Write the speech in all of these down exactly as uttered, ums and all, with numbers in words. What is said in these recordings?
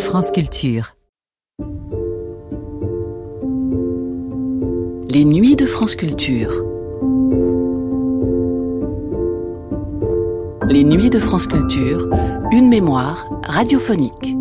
France Culture. Les nuits de France Culture. Les nuits de France Culture, une mémoire radiophonique.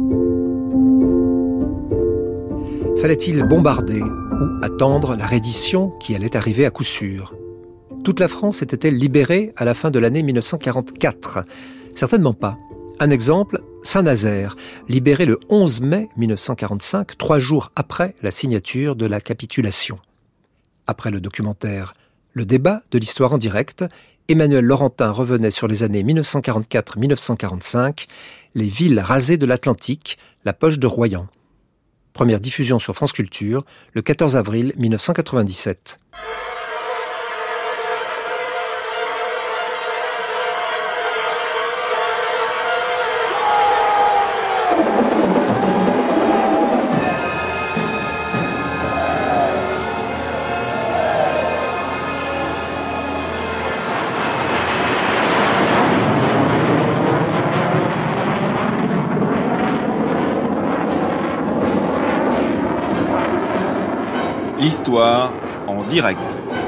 Fallait-il bombarder ou attendre la reddition qui allait arriver à coup sûr ? Toute la France était-elle libérée à la fin de l'année mille neuf cent quarante-quatre ? Certainement pas. Un exemple, Saint-Nazaire, libéré le onze mai mille neuf cent quarante-cinq, trois jours après la signature de la capitulation. Après le documentaire « Le débat de l'histoire en direct », Emmanuel Laurentin revenait sur les années mille neuf cent quarante-quatre à mille neuf cent quarante-cinq, les villes rasées de l'Atlantique, la poche de Royan. Première diffusion sur France Culture, le quatorze avril mille neuf cent quatre-vingt-dix-sept. L'histoire en direct.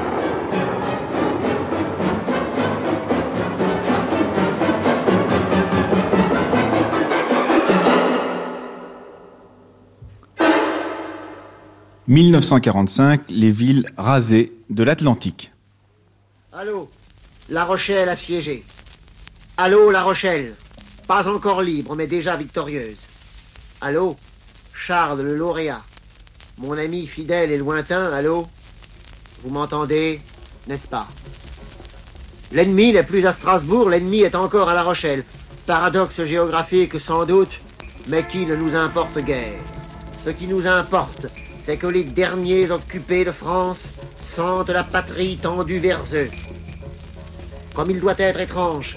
mille neuf cent quarante-cinq, les villes rasées de l'Atlantique. Allô, La Rochelle assiégée. Allô, La Rochelle, pas encore libre, mais déjà victorieuse. Allô, Charles le lauréat. Mon ami fidèle et lointain, allô? Vous m'entendez, n'est-ce pas? L'ennemi n'est plus à Strasbourg, l'ennemi est encore à La Rochelle. Paradoxe géographique sans doute, mais qui ne nous importe guère. Ce qui nous importe, c'est que les derniers occupés de France sentent la patrie tendue vers eux. Comme il doit être étrange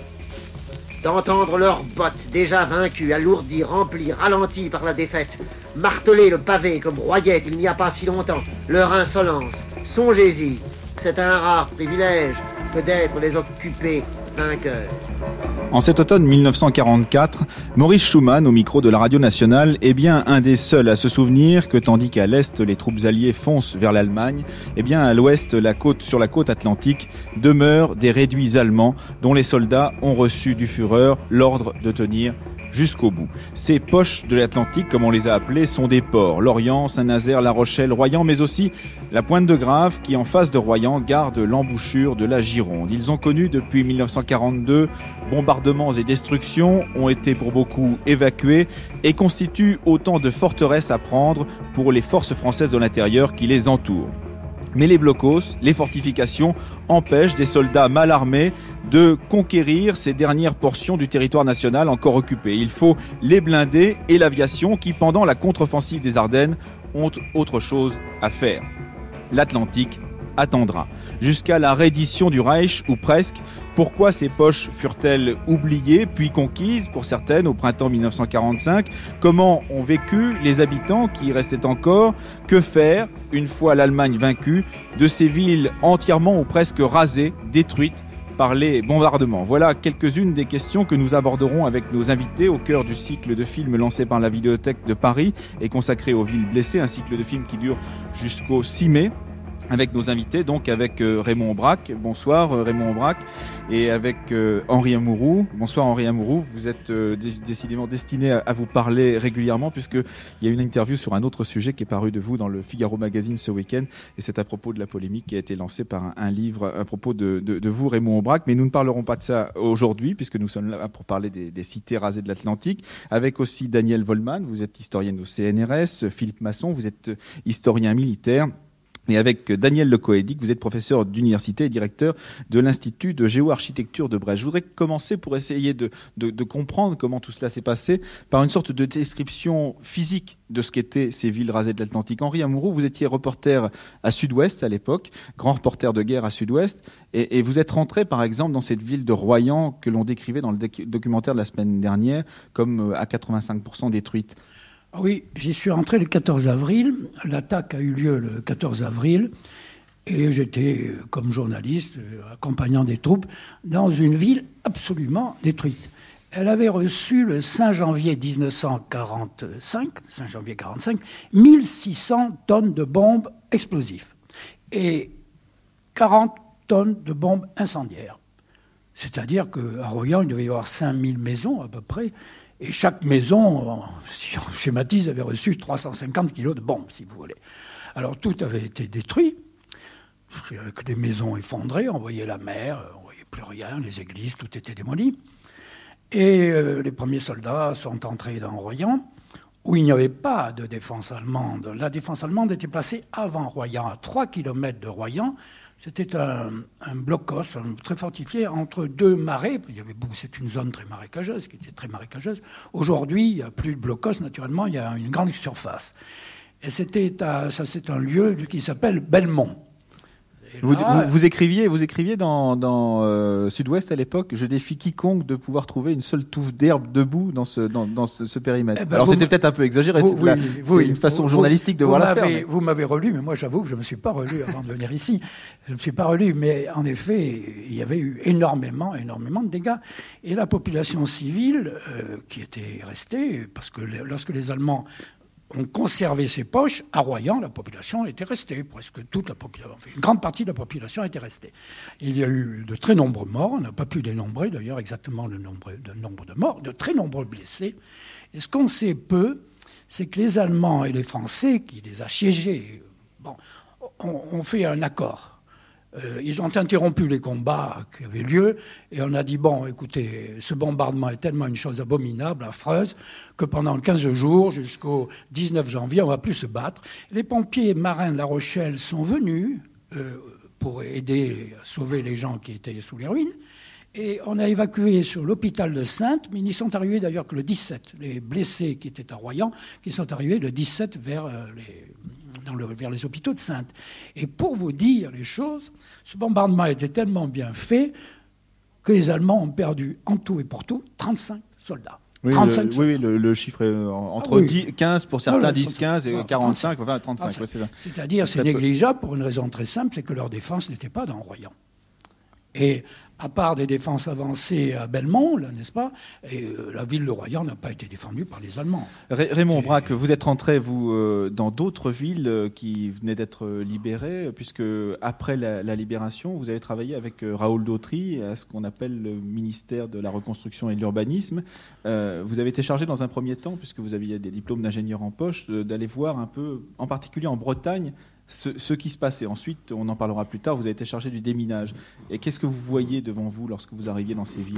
d'entendre leurs bottes déjà vaincues, alourdies, remplies, ralenties par la défaite, marteler le pavé que broyait il n'y a pas si longtemps leur insolence. Songez-y, c'est un rare privilège que d'être les occupés vainqueurs. En cet automne mille neuf cent quarante-quatre, Maurice Schumann, au micro de la Radio Nationale, est bien un des seuls à se souvenir que tandis qu'à l'est, les troupes alliées foncent vers l'Allemagne, eh bien à l'ouest, la côte, sur la côte atlantique, demeurent des réduits allemands dont les soldats ont reçu du Führer l'ordre de tenir jusqu'au bout. Ces poches de l'Atlantique, comme on les a appelées, sont des ports. Lorient, Saint-Nazaire, La Rochelle, Royan, mais aussi la Pointe de Grave qui, en face de Royan, garde l'embouchure de la Gironde. Ils ont connu depuis mille neuf cent quarante-deux bombardements et destructions, ont été pour beaucoup évacués et constituent autant de forteresses à prendre pour les forces françaises de l'intérieur qui les entourent. Mais les blocos, les fortifications, empêchent des soldats mal armés de conquérir ces dernières portions du territoire national encore occupé. Il faut les blindés et l'aviation qui, pendant la contre-offensive des Ardennes, ont autre chose à faire. L'Atlantique attendra. Jusqu'à la reddition du Reich, ou presque. Pourquoi ces poches furent-elles oubliées, puis conquises, pour certaines, au printemps mille neuf cent quarante-cinq ? Comment ont vécu les habitants qui y restaient encore ? Que faire, une fois l'Allemagne vaincue, de ces villes entièrement ou presque rasées, détruites par les bombardements ? Voilà quelques-unes des questions que nous aborderons avec nos invités au cœur du cycle de films lancé par la Vidéothèque de Paris et consacré aux villes blessées, un cycle de films qui dure jusqu'au six mai. Avec nos invités, donc avec euh, Raymond Aubrac. Bonsoir euh, Raymond Aubrac. Et avec euh, Henri Amouroux. Bonsoir Henri Amouroux. Vous êtes euh, dé- décidément destiné à, à vous parler régulièrement puisqu'il y a une interview sur un autre sujet qui est paru de vous dans le Figaro Magazine ce week-end. Et c'est à propos de la polémique qui a été lancée par un, un livre à propos de, de, de vous, Raymond Aubrac. Mais nous ne parlerons pas de ça aujourd'hui puisque nous sommes là pour parler des, des cités rasées de l'Atlantique. Avec aussi Daniel Wollmann. Vous êtes historienne au C N R S. Philippe Masson. Vous êtes historien militaire. Et avec Daniel Lecoédic, vous êtes professeur d'université et directeur de l'Institut de géoarchitecture de Brest. Je voudrais commencer pour essayer de, de, de comprendre comment tout cela s'est passé par une sorte de description physique de ce qu'étaient ces villes rasées de l'Atlantique. Henri Amouroux, vous étiez reporter à Sud-Ouest à l'époque, grand reporter de guerre à Sud-Ouest, et, et vous êtes rentré par exemple dans cette ville de Royan que l'on décrivait dans le doc- documentaire de la semaine dernière comme à quatre-vingt-cinq pour cent détruite. Oui, j'y suis rentré le quatorze avril. L'attaque a eu lieu le quatorze avril. Et j'étais, comme journaliste, accompagnant des troupes, dans une ville absolument détruite. elle avait reçu le cinq janvier dix-neuf cent quarante-cinq, cinq janvier quarante-cinq, mille six cents tonnes de bombes explosives et quarante tonnes de bombes incendiaires. C'est-à-dire qu'à Royan, il devait y avoir cinq mille maisons à peu près, et chaque maison, si on schématise, avait reçu trois cent cinquante kilos de bombes, si vous voulez. Alors tout avait été détruit, avec des maisons effondrées, on voyait la mer, on ne voyait plus rien, les églises, tout était démoli. Et euh, les premiers soldats sont entrés dans Royan, où il n'y avait pas de défense allemande. La défense allemande était placée avant Royan, à trois kilomètres de Royan. C'était un, un blocos un, très fortifié entre deux marais. Il y avait, c'est une zone très marécageuse, qui était très marécageuse. Aujourd'hui, il n'y a plus de blocos, naturellement, il y a une grande surface. Et c'était à, ça, c'est un lieu qui s'appelle Belmont. Vous, vous, vous écriviez, vous écriviez dans, dans euh, Sud-Ouest à l'époque, je défie quiconque de pouvoir trouver une seule touffe d'herbe debout dans ce, dans, dans ce, ce périmètre. Eh ben, Alors c'était peut-être un peu exagéré, vous, c'est, oui, la, oui, c'est une façon vous, journalistique de vous voir l'affaire. Mais... Vous m'avez relu, mais moi j'avoue que je ne me suis pas relu avant de venir ici. Je ne me suis pas relu, mais en effet, il y avait eu énormément, énormément de dégâts. Et la population civile euh, qui était restée, parce que les, lorsque les Allemands ont conservé ses poches, à Royan, la population était restée, presque toute la population, enfin, une grande partie de la population était restée. Il y a eu de très nombreux morts, on n'a pas pu dénombrer d'ailleurs exactement le nombre, le nombre de morts, de très nombreux blessés. Et ce qu'on sait peu, c'est que les Allemands et les Français, qui les assiégeaient, bon, ont, ont fait un accord. Euh, ils ont interrompu les combats qui avaient lieu et on a dit, bon, écoutez, ce bombardement est tellement une chose abominable, affreuse, que pendant quinze jours, jusqu'au dix-neuf janvier, on ne va plus se battre. Les pompiers marins de La Rochelle sont venus euh, pour aider à sauver les gens qui étaient sous les ruines. Et on a évacué sur l'hôpital de Saintes, mais ils n'y sont arrivés d'ailleurs que le dix-sept. Les blessés qui étaient à Royan, qui sont arrivés le dix-sept vers euh, les... Dans le, vers les hôpitaux de Saintes. Et pour vous dire les choses, ce bombardement était tellement bien fait que les Allemands ont perdu en tout et pour tout trente-cinq soldats. Oui, trente-cinq le, soldats. oui, le, le chiffre est entre ah, oui. dix, quinze pour certains, dix, quinze et quarante-cinq, enfin trente-cinq. trente-cinq. Ouais, c'est ça. C'est-à-dire, c'est négligeable pour une raison très simple, c'est que leur défense n'était pas dans Royan. Et à part des défenses avancées à Belmont, là, n'est-ce pas, et, euh, la ville de Royan n'a pas été défendue par les Allemands. Ré- Raymond et... Braque, vous êtes rentré, vous, euh, dans d'autres villes euh, qui venaient d'être libérées, puisque après la, la libération, vous avez travaillé avec euh, Raoul Dautry à ce qu'on appelle le ministère de la Reconstruction et de l'Urbanisme. Euh, vous avez été chargé dans un premier temps, puisque vous aviez des diplômes d'ingénieur en poche, de, d'aller voir un peu, en particulier en Bretagne, Ce, ce qui se passe. Et ensuite, on en parlera plus tard, vous avez été chargé du déminage. Et qu'est-ce que vous voyez devant vous lorsque vous arriviez dans ces villes ?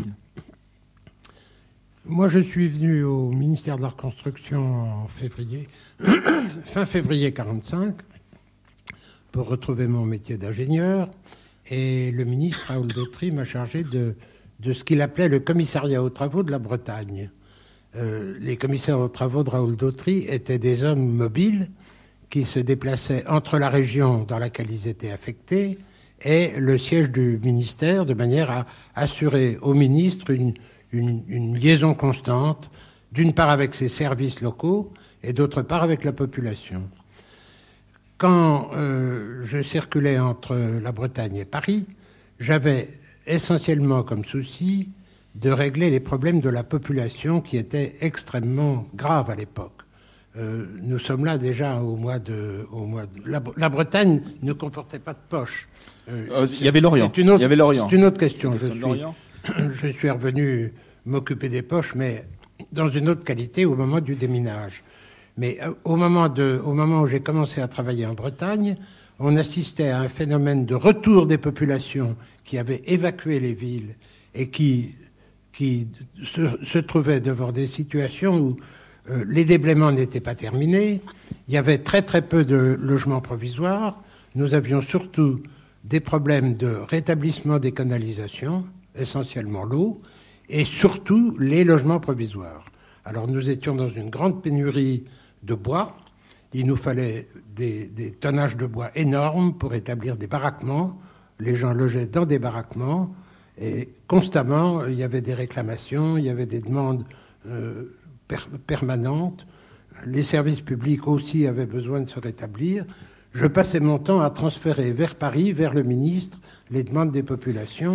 Moi, je suis venu au ministère de la Reconstruction en février, fin février quarante-cinq, pour retrouver mon métier d'ingénieur. Et le ministre, Raoul Dautry, m'a chargé de, de ce qu'il appelait le commissariat aux travaux de la Bretagne. Euh, les commissaires aux travaux de Raoul Dautry étaient des hommes mobiles qui se déplaçaient entre la région dans laquelle ils étaient affectés et le siège du ministère, de manière à assurer au ministre une, une, une liaison constante, d'une part avec ses services locaux et d'autre part avec la population. Quand euh, je circulais entre la Bretagne et Paris, j'avais essentiellement comme souci de régler les problèmes de la population qui étaient extrêmement graves à l'époque. Euh, nous sommes là déjà au mois de... Au mois de la, la Bretagne ne comportait pas de poche. Euh, euh, il y avait l'Orient. C'est une autre, il y avait l'Orient. C'est une autre question. Je suis, je suis revenu m'occuper des poches, mais dans une autre qualité au moment du déminage. Mais euh, au, moment de, au moment où j'ai commencé à travailler en Bretagne, on assistait à un phénomène de retour des populations qui avaient évacué les villes et qui, qui se, se trouvaient devant des situations où Euh, les déblaiements n'étaient pas terminés, il y avait très très peu de logements provisoires, nous avions surtout des problèmes de rétablissement des canalisations, essentiellement l'eau, et surtout les logements provisoires. Alors nous étions dans une grande pénurie de bois, il nous fallait des, des tonnages de bois énormes pour établir des baraquements, les gens logeaient dans des baraquements, et constamment il y avait des réclamations, il y avait des demandes euh, permanente. Les services publics aussi avaient besoin de se rétablir. Je passais mon temps à transférer vers Paris, vers le ministre, les demandes des populations,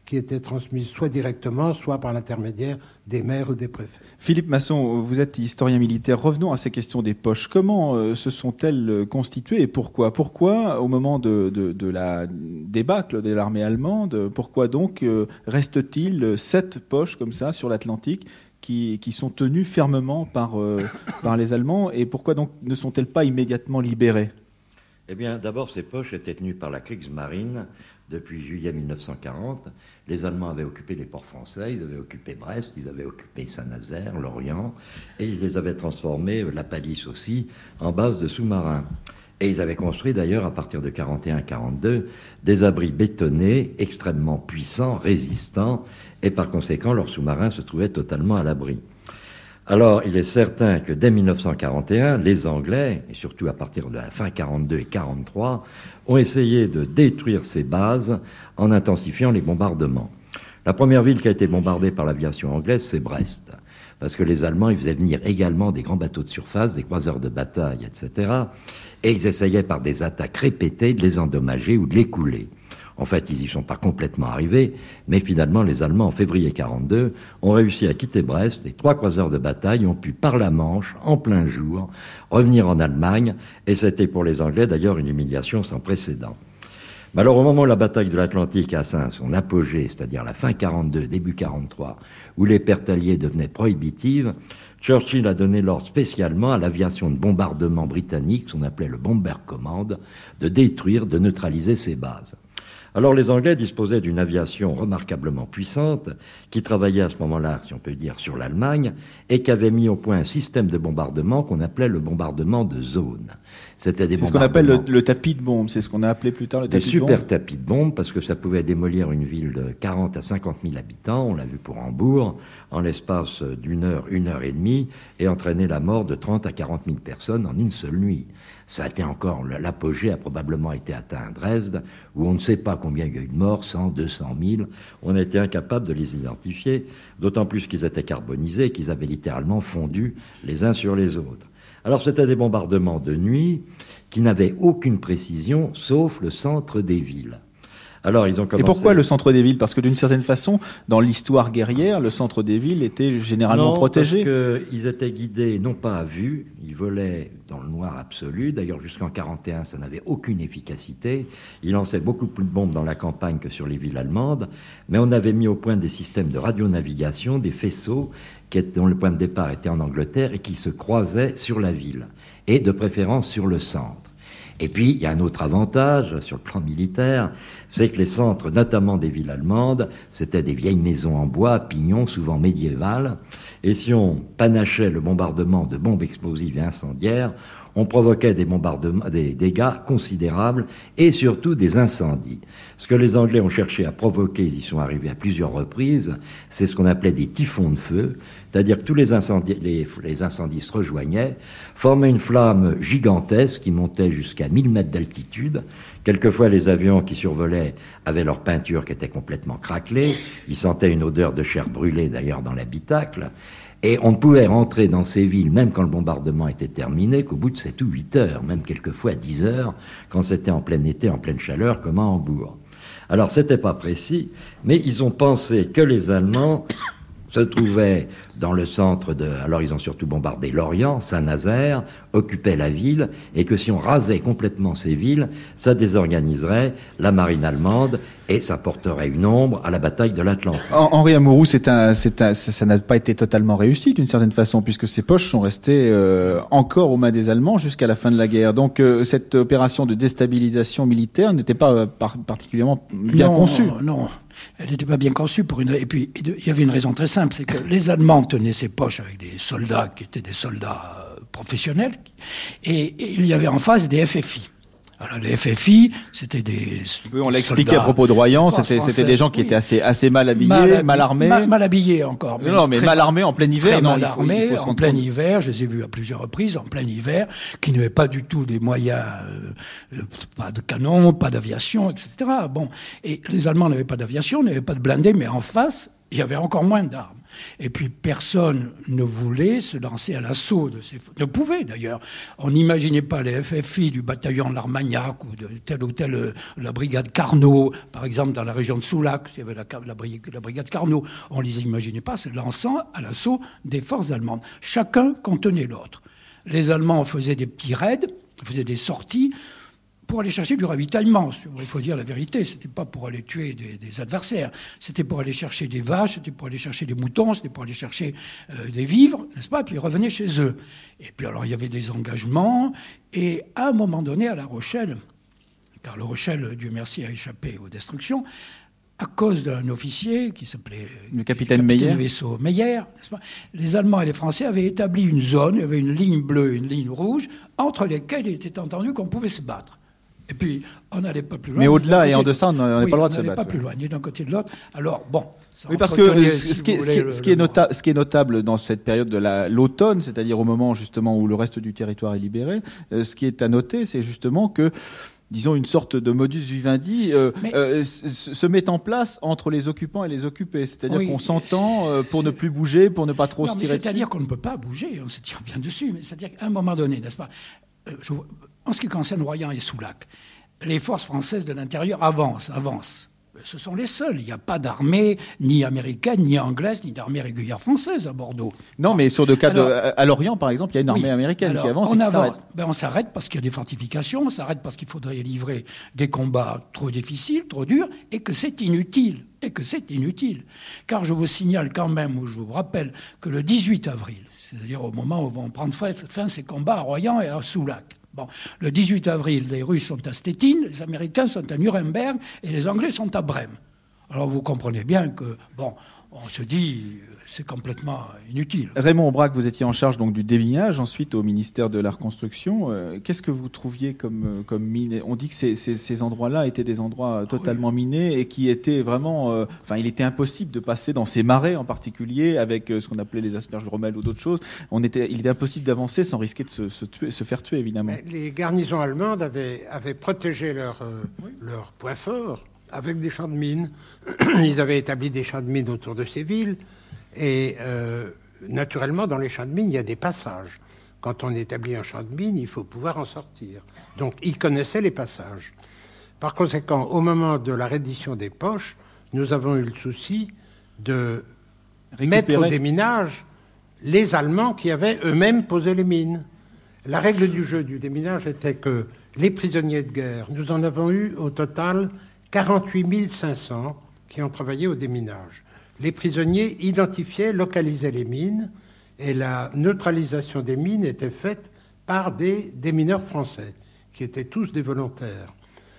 qui étaient transmises soit directement, soit par l'intermédiaire des maires ou des préfets. Philippe Masson, vous êtes historien militaire. Revenons à ces questions des poches. Comment euh, se sont-elles constituées et pourquoi Pourquoi, au moment de, de, de la débâcle de l'armée allemande, pourquoi donc euh, reste-t-il sept poches comme ça sur l'Atlantique qui, qui sont tenues fermement par, euh, par les Allemands, et pourquoi donc ne sont-elles pas immédiatement libérées ? Eh bien, d'abord, ces poches étaient tenues par la Kriegsmarine depuis juillet mille neuf cent quarante. Les Allemands avaient occupé les ports français, ils avaient occupé Brest, ils avaient occupé Saint-Nazaire, Lorient, et ils les avaient transformés, la Pallice aussi, en base de sous-marins. Et ils avaient construit d'ailleurs, à partir de quarante et un quarante-deux, des abris bétonnés, extrêmement puissants, résistants, et par conséquent, leurs sous-marins se trouvaient totalement à l'abri. Alors, il est certain que dès mille neuf cent quarante et un, les Anglais, et surtout à partir de la fin quarante-deux et quarante-trois, ont essayé de détruire ces bases en intensifiant les bombardements. La première ville qui a été bombardée par l'aviation anglaise, c'est Brest. Parce que les Allemands, ils faisaient venir également des grands bateaux de surface, des croiseurs de bataille, et cetera. Et ils essayaient par des attaques répétées de les endommager ou de les couler. En fait, ils n'y sont pas complètement arrivés, mais finalement, les Allemands, en février quarante-deux, ont réussi à quitter Brest, et trois croiseurs de bataille ont pu, par la Manche, en plein jour, revenir en Allemagne, et c'était pour les Anglais, d'ailleurs, une humiliation sans précédent. Mais alors, au moment où la bataille de l'Atlantique a atteint son apogée, c'est-à-dire la fin quarante-deux, début quarante-trois, où les pertes alliées devenaient prohibitives, Churchill a donné l'ordre spécialement à l'aviation de bombardement britannique, qu'on appelait le Bomber Command, de détruire, de neutraliser ces bases. Alors les Anglais disposaient d'une aviation remarquablement puissante qui travaillait à ce moment-là, si on peut dire, sur l'Allemagne et qui avait mis au point un système de bombardement qu'on appelait le bombardement de zone. C'était des c'est ce qu'on appelle le, le tapis de bombe, c'est ce qu'on a appelé plus tard le tapis de bombe. Des super tapis de bombe parce que ça pouvait démolir une ville de quarante à cinquante mille habitants, on l'a vu pour Hambourg, en l'espace d'une heure, une heure et demie, et entraîner la mort de trente à quarante mille personnes en une seule nuit. Ça a été encore, l'apogée a probablement été atteint à Dresde, où on ne sait pas combien il y a eu de morts, cent, deux cent mille. On a été incapable de les identifier, d'autant plus qu'ils étaient carbonisés, qu'ils avaient littéralement fondu les uns sur les autres. Alors c'était des bombardements de nuit qui n'avaient aucune précision, sauf le centre des villes. Alors, ils ont commencé... Et pourquoi le centre des villes ? Parce que d'une certaine façon, dans l'histoire guerrière, le centre des villes était généralement non, protégé. Parce qu'ils étaient guidés non pas à vue, ils volaient dans le noir absolu. D'ailleurs, jusqu'en quarante et un, ça n'avait aucune efficacité. Ils lançaient beaucoup plus de bombes dans la campagne que sur les villes allemandes. Mais on avait mis au point des systèmes de radionavigation, des faisceaux qui étaient, dont le point de départ était en Angleterre et qui se croisaient sur la ville, et de préférence sur le centre. Et puis, il y a un autre avantage sur le plan militaire, c'est que les centres, notamment des villes allemandes, c'était des vieilles maisons en bois, à pignons, souvent médiévales. Et si on panachait le bombardement de bombes explosives et incendiaires, on provoquait des bombardements, des dégâts considérables et surtout des incendies. Ce que les Anglais ont cherché à provoquer, ils y sont arrivés à plusieurs reprises, c'est ce qu'on appelait des typhons de feu, c'est-à-dire que tous les incendies, les, les incendies se rejoignaient, formaient une flamme gigantesque qui montait jusqu'à mille mètres d'altitude. Quelquefois, les avions qui survolaient avaient leur peinture qui était complètement craquelée. Ils sentaient une odeur de chair brûlée, d'ailleurs, dans l'habitacle. Et on ne pouvait rentrer dans ces villes, même quand le bombardement était terminé, qu'au bout de sept ou huit heures, même quelquefois dix heures, quand c'était en plein été, en pleine chaleur, comme à Hambourg. Alors, c'était pas précis, mais ils ont pensé que les Allemands se trouvaient dans le centre de... Alors, ils ont surtout bombardé Lorient, Saint-Nazaire, occupaient la ville, et que si on rasait complètement ces villes, ça désorganiserait la marine allemande, et ça porterait une ombre à la bataille de l'Atlantique. Henri Amouroux, c'est un, c'est un, ça, ça n'a pas été totalement réussi d'une certaine façon, puisque ces poches sont restées euh, encore aux mains des Allemands jusqu'à la fin de la guerre. Donc euh, cette opération de déstabilisation militaire n'était pas euh, par, particulièrement bien non, conçue. Non, elle n'était pas bien conçue. Pour une... Et puis il y avait une raison très simple, c'est que les Allemands tenaient ces poches avec des soldats qui étaient des soldats professionnels, et, et il y avait en face des F F I. Alors les F F I, c'était des oui, on l'a expliqué à propos de Royan, c'était, c'était des gens qui oui. étaient assez, assez mal habillés, mal, mal armés. Mal, mal habillés encore. Mais non, mais mal armés en plein hiver. Non, mal armés, il faut, il faut en plein hiver, je les ai vus à plusieurs reprises, en plein hiver, qui n'avaient pas du tout des moyens, euh, pas de canon, pas d'aviation, et cetera. Bon, et les Allemands n'avaient pas d'aviation, n'avaient pas de blindés, mais en face, il y avait encore moins d'armes. Et puis personne ne voulait se lancer à l'assaut de ces... Ne pouvait d'ailleurs. On n'imaginait pas les F F I du bataillon de l'Armagnac ou de telle ou telle... Euh, la brigade Carnot, par exemple dans la région de Soulac, il y avait la, la, la brigade Carnot. On ne les imaginait pas se lançant à l'assaut des forces allemandes. Chacun contenait l'autre. Les Allemands faisaient des petits raids, faisaient des sorties pour aller chercher du ravitaillement. Il faut dire la vérité, ce n'était pas pour aller tuer des, des adversaires, c'était pour aller chercher des vaches, c'était pour aller chercher des moutons, c'était pour aller chercher euh, des vivres, n'est-ce pas? Puis ils revenaient chez eux. Et puis alors il y avait des engagements, et à un moment donné, à La Rochelle, car La Rochelle, Dieu merci, a échappé aux destructions, à cause d'un officier qui s'appelait le capitaine Meyer, du vaisseau Meyer, n'est-ce pas? Les Allemands et les Français avaient établi une zone, il y avait une ligne bleue, une ligne rouge, entre lesquelles il était entendu qu'on pouvait se battre. Et puis, on n'allait pas plus loin. Mais au-delà et en deçà, on n'a oui, pas le droit de se battre. On n'allait pas plus loin, ni d'un côté ni de l'autre. Alors, bon... Oui, parce que si ce, qui est, ce, qui est, ce, qui est nota- ce qui est notable dans cette période de la, l'automne, c'est-à-dire au moment justement où le reste du territoire est libéré, euh, ce qui est à noter, c'est justement que disons, une sorte de modus vivendi euh, euh, se met en place entre les occupants et les occupés. C'est-à-dire oui, qu'on s'entend euh, pour ne plus bouger, pour ne pas trop non, se tirer c'est-à-dire dessus. C'est-à-dire qu'on ne peut pas bouger, on se tire bien dessus. Mais c'est-à-dire qu'à un moment donné, n'est-ce pas, euh, je, en ce qui concerne Royan et Soulac, les forces françaises de l'intérieur avancent, avancent. Ce sont les seuls. Il n'y a pas d'armée ni américaine, ni anglaise, ni d'armée régulière française à Bordeaux. Non, mais sur le cas alors, de, à Lorient, par exemple, il y a une armée oui, américaine alors, qui avance on et qui avance, s'arrête. Ben on s'arrête parce qu'il y a des fortifications, on s'arrête parce qu'il faudrait livrer des combats trop difficiles, trop durs, et que c'est inutile. Et que c'est inutile. Car je vous signale quand même, ou je vous rappelle, que le dix-huit avril, c'est-à-dire au moment où vont prendre fin ces combats à Royan et à Soulac, bon, le dix-huit avril, les Russes sont à Stettin, les Américains sont à Nuremberg et les Anglais sont à Brême. Alors vous comprenez bien que, bon, on se dit, c'est complètement inutile. Raymond Aubrac, vous étiez en charge donc du déminage, ensuite au ministère de la Reconstruction. Euh, qu'est-ce que vous trouviez comme, comme mine? On dit que ces, ces, ces endroits-là étaient des endroits totalement oui. minés et qui étaient vraiment... Euh, enfin, il était impossible de passer dans ces marais en particulier avec euh, ce qu'on appelait les asperges rommelles ou d'autres choses. On était, il était impossible d'avancer sans risquer de se, se, tuer, se faire tuer, évidemment. Mais les garnisons allemandes avaient, avaient protégé leur, euh, oui. leur point fort avec des champs de mines. Ils avaient établi des champs de mines autour de ces villes. Et euh, naturellement, dans les champs de mines, il y a des passages. Quand on établit un champ de mines, il faut pouvoir en sortir. Donc, ils connaissaient les passages. Par conséquent, au moment de la reddition des poches, nous avons eu le souci de Récupérer. mettre au déminage les Allemands qui avaient eux-mêmes posé les mines. La règle du jeu du déminage était que les prisonniers de guerre, nous en avons eu au total quarante-huit mille cinq cents qui ont travaillé au déminage. Les prisonniers identifiaient, localisaient les mines, et la neutralisation des mines était faite par des démineurs français, qui étaient tous des volontaires.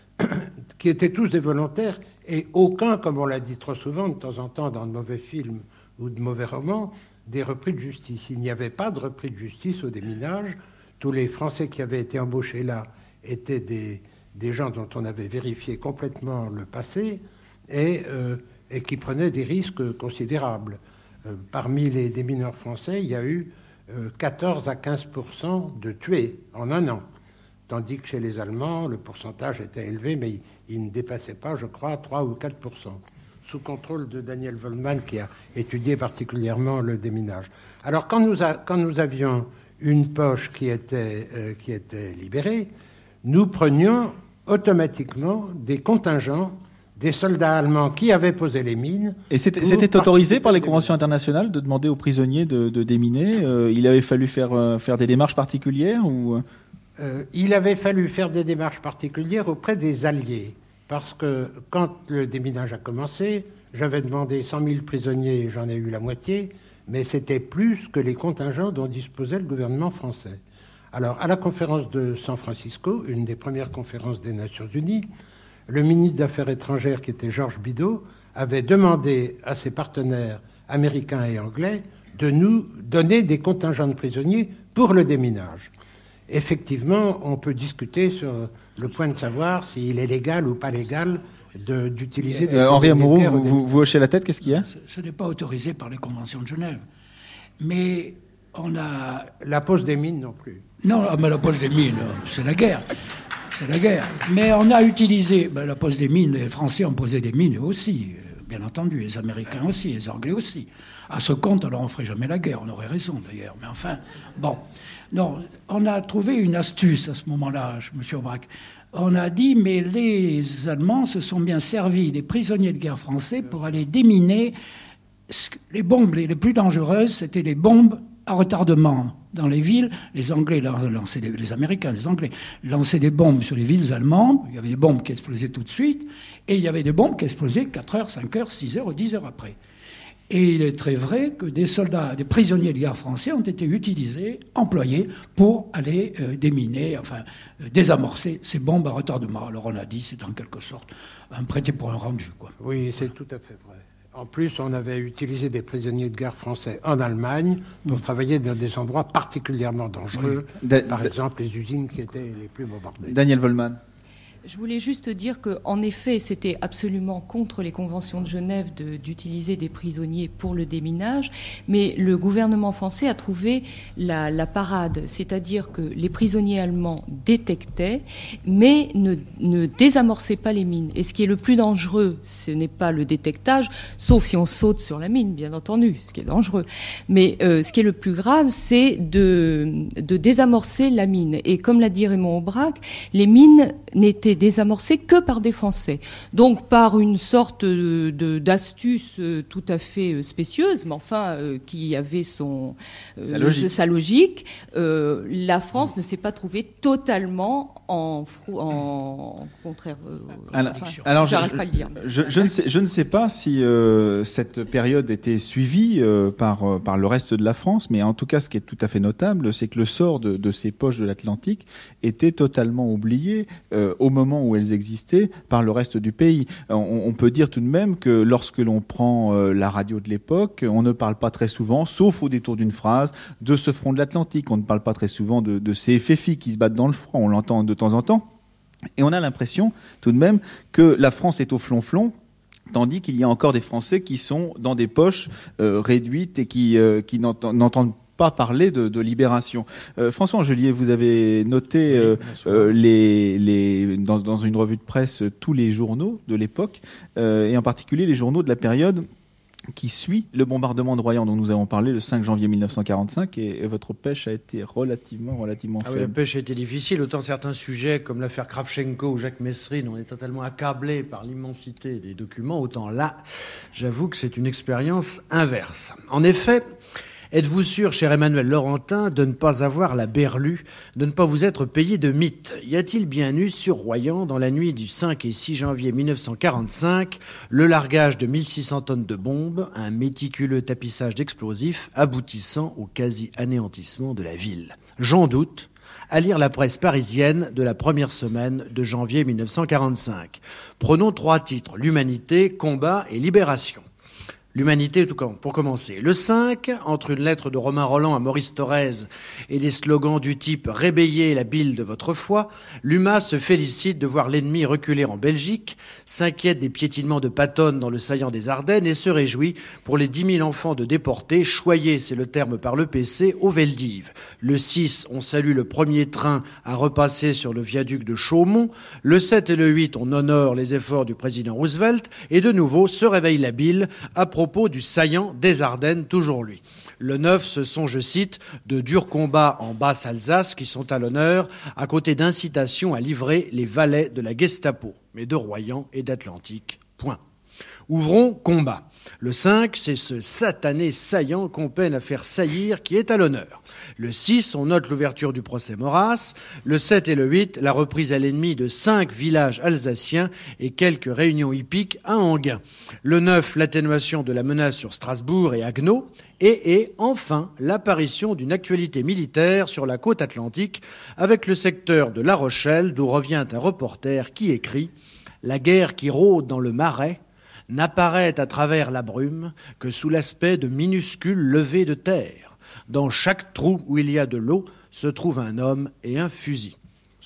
qui étaient tous des volontaires, et aucun, comme on l'a dit trop souvent, de temps en temps, dans de mauvais films ou de mauvais romans, des repris de justice. Il n'y avait pas de repris de justice au déminage. Tous les Français qui avaient été embauchés là étaient des... des gens dont on avait vérifié complètement le passé et, euh, et qui prenaient des risques considérables. Euh, parmi les démineurs français, il y a eu euh, quatorze à quinze pour cent de tués en un an, tandis que chez les Allemands, le pourcentage était élevé, mais il, il ne dépassait pas, je crois, trois ou quatre pour cent, sous contrôle de Daniel Wollmann, qui a étudié particulièrement le déminage. Alors, quand nous, a, quand nous avions une poche qui était, euh, qui était libérée, nous prenions automatiquement des contingents des soldats allemands qui avaient posé les mines. Et c'était, c'était autorisé par les conventions internationales de demander aux prisonniers de, de déminer euh, Il avait fallu faire, euh, faire des démarches particulières ou... euh, Il avait fallu faire des démarches particulières auprès des Alliés. Parce que quand le déminage a commencé, j'avais demandé cent mille prisonniers et j'en ai eu la moitié, mais c'était plus que les contingents dont disposait le gouvernement français. Alors, à la conférence de San Francisco, une des premières conférences des Nations Unies, le ministre des Affaires étrangères, qui était Georges Bidault, avait demandé à ses partenaires américains et anglais de nous donner des contingents de prisonniers pour le déminage. Effectivement, on peut discuter sur le point de savoir s'il est légal ou pas légal de, d'utiliser des... Euh, Henri Amouroux, vous, vous, vous hochez la tête, qu'est-ce qu'il y a ? Ce, ce n'est pas autorisé par les conventions de Genève. Mais on a... La pose des mines non plus. Non, mais la pose des mines, c'est la guerre. C'est la guerre. Mais on a utilisé ben, la pose des mines. Les Français ont posé des mines aussi. bien entendu, les Américains aussi, les Anglais aussi. À ce compte, alors on ne ferait jamais la guerre, on aurait raison d'ailleurs. Mais enfin, bon. Non, on a trouvé une astuce à ce moment-là, M. Aubrac. On a dit, mais les Allemands se sont bien servis des prisonniers de guerre français pour aller déminer les bombes les plus dangereuses, c'était les bombes à retardement dans les villes. Les Anglais lançaient des, les Américains, les Anglais lançaient des bombes sur les villes allemandes. Il y avait des bombes qui explosaient tout de suite, et il y avait des bombes qui explosaient quatre heures, cinq heures, six heures ou dix heures après. Et il est très vrai que des soldats, des prisonniers de guerre français ont été utilisés, employés pour aller euh, déminer, enfin euh, désamorcer ces bombes à retardement. Alors on a dit, c'est en quelque sorte un prêté pour un rendu, quoi. Oui, c'est tout à fait vrai. En plus, on avait utilisé des prisonniers de guerre français en Allemagne pour travailler dans des endroits particulièrement dangereux, oui. Par exemple les usines qui étaient les plus bombardées. Daniel Wollmann. Je voulais juste dire qu'en effet, c'était absolument contre les conventions de Genève de, d'utiliser des prisonniers pour le déminage, mais le gouvernement français a trouvé la, la parade, c'est-à-dire que les prisonniers allemands détectaient, mais ne, ne désamorçaient pas les mines. Et ce qui est le plus dangereux, ce n'est pas le détectage, sauf si on saute sur la mine, bien entendu, ce qui est dangereux. Mais euh, ce qui est le plus grave, c'est de, de désamorcer la mine. Et comme l'a dit Raymond Aubrac, les mines n'étaient désamorcés que par des Français. Donc par une sorte de, de, d'astuce tout à fait spécieuse, mais enfin euh, qui avait son, euh, sa logique, sa logique euh, la France mmh. ne s'est pas trouvée totalement en, frou- en contraire. Euh, alors, enfin, alors j'arrive je, pas à le dire. Je, je, ne sais, je ne sais pas si euh, cette période était suivie euh, par, par le reste de la France, mais en tout cas, ce qui est tout à fait notable, c'est que le sort de, de ces poches de l'Atlantique était totalement oublié euh, au moment où elles existaient par le reste du pays. On, on peut dire tout de même que lorsque l'on prend euh, la radio de l'époque, on ne parle pas très souvent, sauf au détour d'une phrase, de ce front de l'Atlantique. On ne parle pas très souvent de, de ces F F I qui se battent dans le froid. On l'entend de temps en temps. Et on a l'impression tout de même que la France est au flonflon, tandis qu'il y a encore des Français qui sont dans des poches euh, réduites et qui, euh, qui n'entendent, n'entendent pas parler de, de libération. Euh, François Angelier, vous avez noté euh, euh, les, les, dans, dans une revue de presse tous les journaux de l'époque, euh, et en particulier les journaux de la période qui suit le bombardement de Royan dont nous avons parlé le cinq janvier mille neuf cent quarante-cinq, et, et votre pêche a été relativement, relativement ah faible. Oui, la pêche a été difficile, autant certains sujets comme l'affaire Kravchenko ou Jacques Messrine, on est totalement accablé par l'immensité des documents, autant là, j'avoue que c'est une expérience inverse. En effet, êtes-vous sûr, cher Emmanuel Laurentin, de ne pas avoir la berlue, de ne pas vous être payé de mythes ? Y a-t-il bien eu sur Royan, dans la nuit du cinq et six janvier mille neuf cent quarante-cinq, le largage de mille six cents tonnes de bombes, un méticuleux tapissage d'explosifs aboutissant au quasi-anéantissement de la ville ? J'en doute, à lire la presse parisienne de la première semaine de janvier mille neuf cent quarante-cinq. Prenons trois titres, l'Humanité, Combat et Libération. L'Humanité, pour commencer. Le cinq, entre une lettre de Romain Rolland à Maurice Thorez et des slogans du type « Réveillez la bile de votre foi », l'U M A se félicite de voir l'ennemi reculer en Belgique, s'inquiète des piétinements de Pattonne dans le saillant des Ardennes et se réjouit pour les dix mille enfants de déportés, choyés, c'est le terme par le P C, aux Veldives. Le six, on salue le premier train à repasser sur le viaduc de Chaumont. Le sept et le huit, on honore les efforts du président Roosevelt. Et de nouveau, se réveille la bile à propos du saillant des Ardennes, toujours lui. Le neuf, ce sont, je cite, de durs combats en Basse-Alsace qui sont à l'honneur, à côté d'incitations à livrer les valets de la Gestapo, mais de Royan et d'Atlantique. Point. Ouvrons combat. Le cinq, c'est ce satané saillant qu'on peine à faire saillir qui est à l'honneur. Le six, on note l'ouverture du procès Maurras. Le sept et le huit, la reprise à l'ennemi de cinq villages alsaciens et quelques réunions hippiques à Enghien. Le neuf, l'atténuation de la menace sur Strasbourg et Haguenau. Et, et enfin, l'apparition d'une actualité militaire sur la côte atlantique avec le secteur de La Rochelle, d'où revient un reporter qui écrit « La guerre qui rôde dans le Marais n'apparaît à travers la brume que sous l'aspect de minuscules levées de terre. Dans chaque trou où il y a de l'eau se trouve un homme et un fusil. »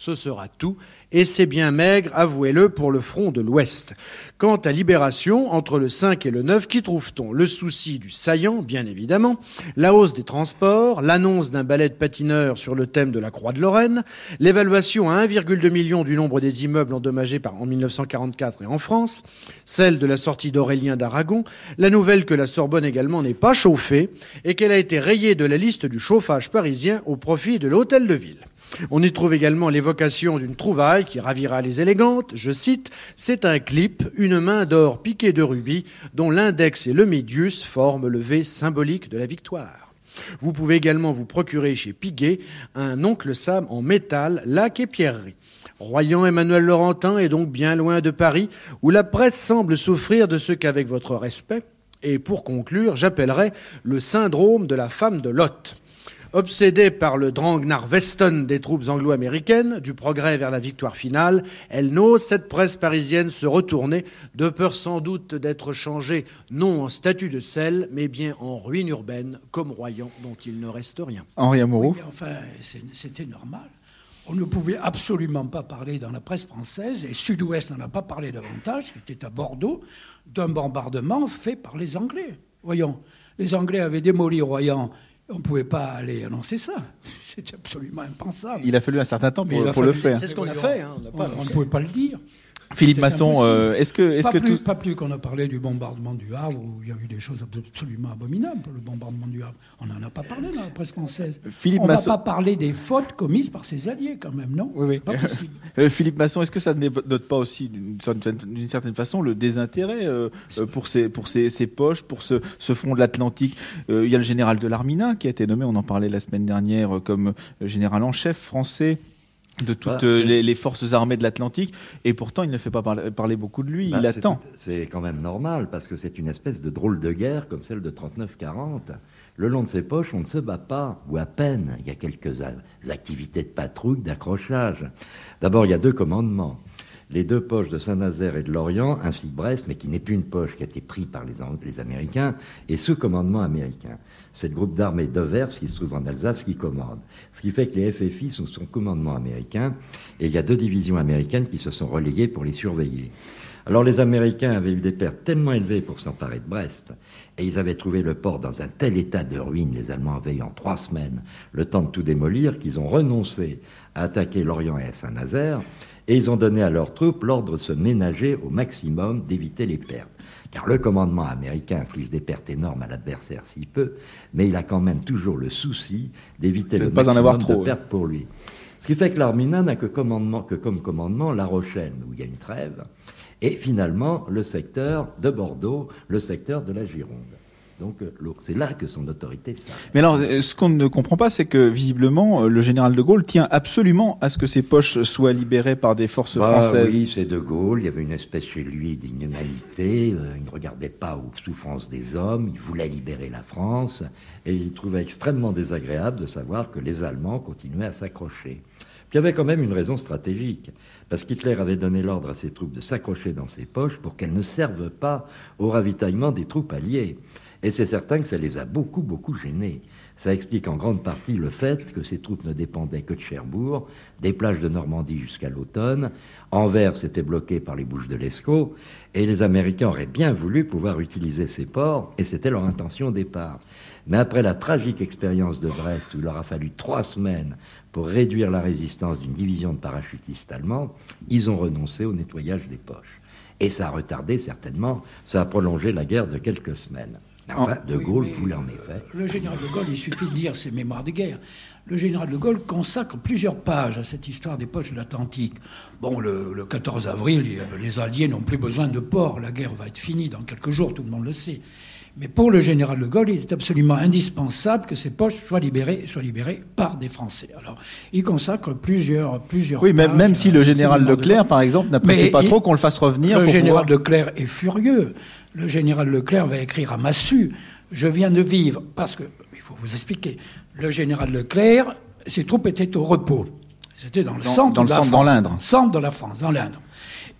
Ce sera tout, et c'est bien maigre, avouez-le, pour le front de l'Ouest. Quant à Libération, entre le cinq et le neuf, qu'y trouve-t-on? Le souci du saillant, bien évidemment, la hausse des transports, l'annonce d'un ballet de patineurs sur le thème de la Croix de Lorraine, l'évaluation à un virgule deux million du nombre des immeubles endommagés par, en mille neuf cent quarante-quatre et en France, celle de la sortie d'Aurélien d'Aragon, la nouvelle que la Sorbonne également n'est pas chauffée et qu'elle a été rayée de la liste du chauffage parisien au profit de l'hôtel de ville. On y trouve également l'évocation d'une trouvaille qui ravira les élégantes. Je cite, « C'est un clip, une main d'or piquée de rubis, dont l'index et le médius forment le V symbolique de la victoire. » Vous pouvez également vous procurer chez Piguet un Oncle Sam en métal, laque et pierrerie. Royan Emmanuel Laurentin est donc bien loin de Paris, où la presse semble souffrir de ce qu'avec votre respect, et pour conclure, j'appellerai le syndrome de la femme de Lot. Obsédée par le Drangnar Weston des troupes anglo-américaines, du progrès vers la victoire finale, elle n'ose, cette presse parisienne, se retourner, de peur sans doute d'être changée non en statue de sel, mais bien en ruine urbaine, comme Royan, dont il ne reste rien. Henri Amouroux. Oui, enfin, c'était normal. On ne pouvait absolument pas parler dans la presse française, et Sud-Ouest n'en a pas parlé davantage, qui était à Bordeaux, d'un bombardement fait par les Anglais. Voyons, les Anglais avaient démoli Royan. On ne pouvait pas aller annoncer ça. C'était absolument impensable. Il a fallu un certain temps pour, pour fallu, le faire. C'est ce qu'on a fait. Hein, on on ne pouvait pas le dire. Philippe Masson, euh, est-ce que... Est-ce pas, que plus, tout... pas plus qu'on a parlé du bombardement du Havre, où il y a eu des choses absolument abominables, le bombardement du Havre. On n'en a pas parlé dans la presse française. Philippe on ne Masson... va pas parler des fautes commises par ses alliés, quand même, non? Oui, oui. Pas possible. Euh, Philippe Masson, est-ce que ça ne note pas aussi, d'une certaine, d'une certaine façon, le désintérêt euh, pour, ces, pour ces, ces poches, pour ce, ce front de l'Atlantique? euh, Il y a le général de Larminat qui a été nommé, on en parlait la semaine dernière, comme général en chef français de toutes bah, les, les forces armées de l'Atlantique, et pourtant il ne fait pas parler, parler beaucoup de lui, bah, il attend. C'est quand même normal, parce que c'est une espèce de drôle de guerre comme celle de trente-neuf quarante. Le long de ses poches, on ne se bat pas, ou à peine. Il y a quelques activités de patrouille, d'accrochage. D'abord, il y a deux commandements. Les deux poches de Saint-Nazaire et de Lorient, ainsi que Brest, mais qui n'est plus une poche, qui a été prise par les, les Américains, et sous commandement américain. C'est le groupe d'armées d'Overs qui se trouve en Alsace qui commande. Ce qui fait que les F F I sont sous commandement américain, et il y a deux divisions américaines qui se sont relayées pour les surveiller. Alors les Américains avaient eu des pertes tellement élevées pour s'emparer de Brest, et ils avaient trouvé le port dans un tel état de ruine, les Allemands avaient eu en trois semaines le temps de tout démolir, qu'ils ont renoncé à attaquer Lorient et Saint-Nazaire, et ils ont donné à leurs troupes l'ordre de se ménager au maximum, d'éviter les pertes. Car le commandement américain inflige des pertes énormes à l'adversaire si peu, mais il a quand même toujours le souci d'éviter le pas maximum en avoir trop, de pertes pour lui. Ce qui fait que l'Armina n'a que, commandement, que comme commandement La Rochelle, où il y a une trêve, et finalement le secteur de Bordeaux, le secteur de la Gironde. Donc c'est là que son autorité s'arrête. Mais alors, ce qu'on ne comprend pas, c'est que visiblement, le général de Gaulle tient absolument à ce que ses poches soient libérées par des forces bah, françaises. Oui, c'est de Gaulle. Il y avait une espèce chez lui d'inhumanité. Euh, il ne regardait pas aux souffrances des hommes. Il voulait libérer la France. Et il trouvait extrêmement désagréable de savoir que les Allemands continuaient à s'accrocher. Puis il y avait quand même une raison stratégique. Parce qu'Hitler avait donné l'ordre à ses troupes de s'accrocher dans ses poches pour qu'elles ne servent pas au ravitaillement des troupes alliées. Et c'est certain que ça les a beaucoup, beaucoup gênés. Ça explique en grande partie le fait que ces troupes ne dépendaient que de Cherbourg, des plages de Normandie jusqu'à l'automne. Anvers était bloqué par les Bouches de l'Escaut, et les Américains auraient bien voulu pouvoir utiliser ces ports, et c'était leur intention au départ. Mais après la tragique expérience de Brest, où il leur a fallu trois semaines pour réduire la résistance d'une division de parachutistes allemands, ils ont renoncé au nettoyage des poches. Et ça a retardé certainement, ça a prolongé la guerre de quelques semaines. Enfin, De Gaulle oui, voulait en effet. Le général de Gaulle, il suffit de lire ses mémoires de guerre. Le général de Gaulle consacre plusieurs pages à cette histoire des poches de l'Atlantique. Bon, le, le quatorze avril, les Alliés n'ont plus besoin de port. La guerre va être finie dans quelques jours, tout le monde le sait. Mais pour le général de Gaulle, il est absolument indispensable que ces poches soient libérées, soient libérées par des Français. Alors, il consacre plusieurs, plusieurs oui, pages. Oui, même si le général Leclerc, par exemple, n'apprécie pas il, trop qu'on le fasse revenir. Le pour général pouvoir... Leclerc est furieux. Le général Leclerc va écrire à Massu. Je viens de vivre, parce que, il faut vous expliquer, le général Leclerc, ses troupes étaient au repos. C'était dans le dans, centre dans de le la centre, France. Dans l'Indre. Centre de la France, dans l'Indre.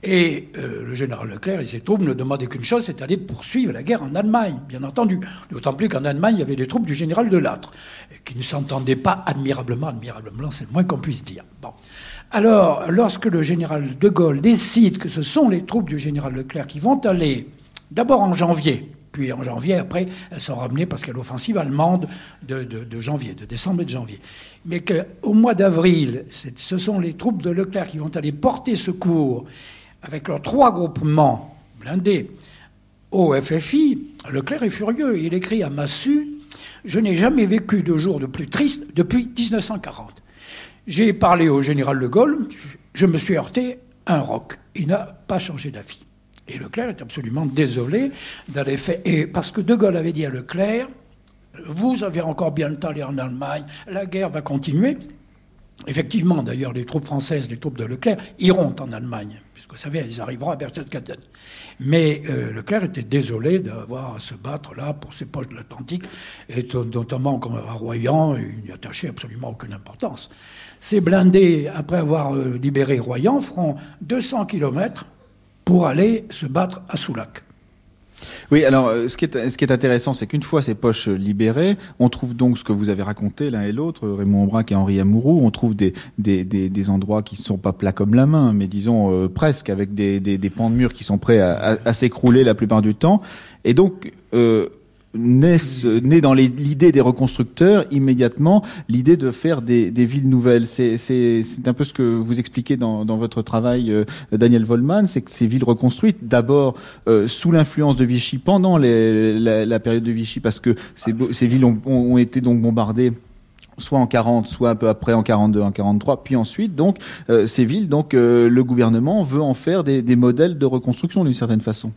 Et euh, le général Leclerc et ses troupes ne demandaient qu'une chose, c'est d'aller poursuivre la guerre en Allemagne, bien entendu. D'autant plus qu'en Allemagne, il y avait des troupes du général de Lattre, qui ne s'entendaient pas admirablement, admirablement, c'est le moins qu'on puisse dire. Bon. Alors, lorsque le général de Gaulle décide que ce sont les troupes du général Leclerc qui vont aller, d'abord en janvier, puis en janvier, après, elles sont ramenées parce qu'il y a l'offensive allemande de, de, de janvier, de décembre et de janvier. Mais qu'au mois d'avril, ce sont les troupes de Leclerc qui vont aller porter secours avec leurs trois groupements blindés au F F I, Leclerc est furieux. Il écrit à Massu « Je n'ai jamais vécu de jour de plus triste depuis dix-neuf cent quarante. J'ai parlé au général de Gaulle, je me suis heurté à un roc. Il n'a pas changé d'avis. » Et Leclerc est absolument désolé d'aller faire... Et parce que de Gaulle avait dit à Leclerc « Vous avez encore bien le temps d'aller en Allemagne, la guerre va continuer. » Effectivement, d'ailleurs, les troupes françaises, les troupes de Leclerc, iront en Allemagne. Vous savez, elles arriveront à Berchtesgaden. Mais euh, Leclerc était désolé d'avoir à se battre là pour ses poches de l'Atlantique, et notamment à Royan, il n'y attachait absolument aucune importance. Ces blindés, après avoir euh, libéré Royan, feront deux cents kilomètres pour aller se battre à Soulac. Oui, alors ce qui est, ce qui est intéressant, c'est qu'une fois ces poches libérées, on trouve donc ce que vous avez raconté l'un et l'autre, Raymond Aubrac et Henri Amouroux, on trouve des, des, des, des endroits qui ne sont pas plats comme la main, mais disons euh, presque, avec des, des, des pans de murs qui sont prêts à, à, à s'écrouler la plupart du temps. Et donc... Euh, Naît, naît dans les, l'idée des reconstructeurs immédiatement l'idée de faire des, des villes nouvelles. C'est, c'est, c'est un peu ce que vous expliquez dans, dans votre travail, euh, Daniel Wollmann, c'est que ces villes reconstruites, d'abord euh, sous l'influence de Vichy, pendant les, la, la période de Vichy, parce que ces, ces villes ont, ont été donc bombardées soit en quarante, soit un peu après en quarante-deux, en quarante-trois, puis ensuite, donc, euh, ces villes, donc, euh, le gouvernement veut en faire des, des modèles de reconstruction d'une certaine façon.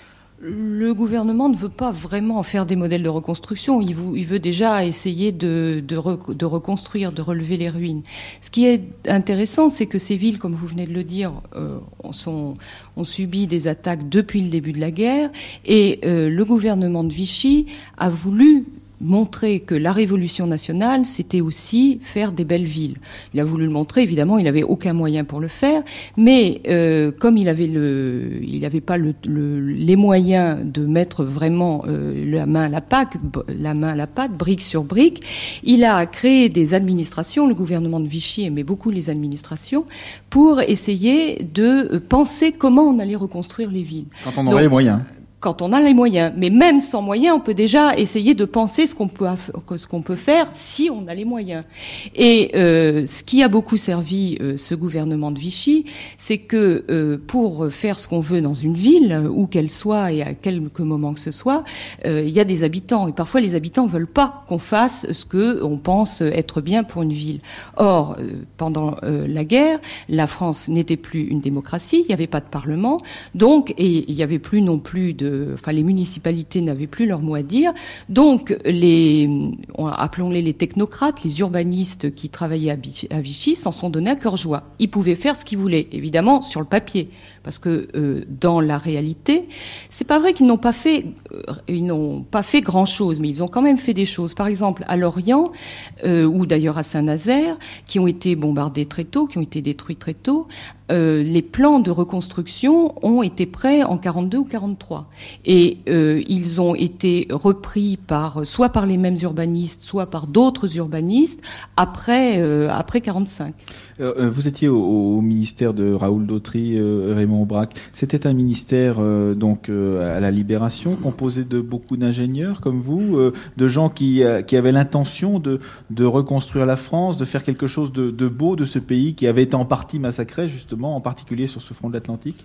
Le gouvernement ne veut pas vraiment en faire des modèles de reconstruction. Il veut, il veut déjà essayer de, de, re, de reconstruire, de relever les ruines. Ce qui est intéressant, c'est que ces villes, comme vous venez de le dire, euh, sont, ont subi des attaques depuis le début de la guerre. Et euh, le gouvernement de Vichy a voulu montrer que la Révolution nationale, c'était aussi faire des belles villes. Il a voulu le montrer, évidemment, il n'avait aucun moyen pour le faire, mais euh, comme il avait le, il n'avait pas le, le, les moyens de mettre vraiment euh, la main à la pâte, la main à la pâte, brique sur brique, il a créé des administrations. Le gouvernement de Vichy aimait beaucoup les administrations pour essayer de penser comment on allait reconstruire les villes. Quand on aurait les moyens. Quand on a les moyens. Mais même sans moyens, on peut déjà essayer de penser ce qu'on peut, ce qu'on peut faire si on a les moyens. Et euh, ce qui a beaucoup servi euh, ce gouvernement de Vichy, c'est que euh, pour faire ce qu'on veut dans une ville, où qu'elle soit et à quelque moment que ce soit, euh, il y a des habitants. Et parfois, les habitants veulent pas qu'on fasse ce que on pense être bien pour une ville. Or, euh, pendant euh, la guerre, la France n'était plus une démocratie, il n'y avait pas de parlement, donc, et il n'y avait plus non plus de Enfin, les municipalités n'avaient plus leur mot à dire. Donc, les, appelons-les les technocrates, les urbanistes qui travaillaient à Vichy, s'en sont donnés à cœur joie. Ils pouvaient faire ce qu'ils voulaient, évidemment, sur le papier. Parce que, euh, dans la réalité, c'est pas vrai qu'ils n'ont pas fait, euh, ils n'ont pas fait grand chose, mais ils ont quand même fait des choses. Par exemple, à Lorient, euh, ou d'ailleurs à Saint-Nazaire, qui ont été bombardés très tôt, qui ont été détruits très tôt, Euh, les plans de reconstruction ont été prêts en quarante-deux ou quarante-trois. Et euh, ils ont été repris par, soit par les mêmes urbanistes, soit par d'autres urbanistes, après, euh, après quarante-cinq. Euh, vous étiez au, au ministère de Raoul Dautry, euh, Raymond Aubrac. C'était un ministère euh, donc euh, à la Libération, composé de beaucoup d'ingénieurs comme vous, euh, de gens qui, euh, qui avaient l'intention de, de reconstruire la France, de faire quelque chose de, de beau de ce pays qui avait été en partie massacré, justement, en particulier sur ce front de l'Atlantique.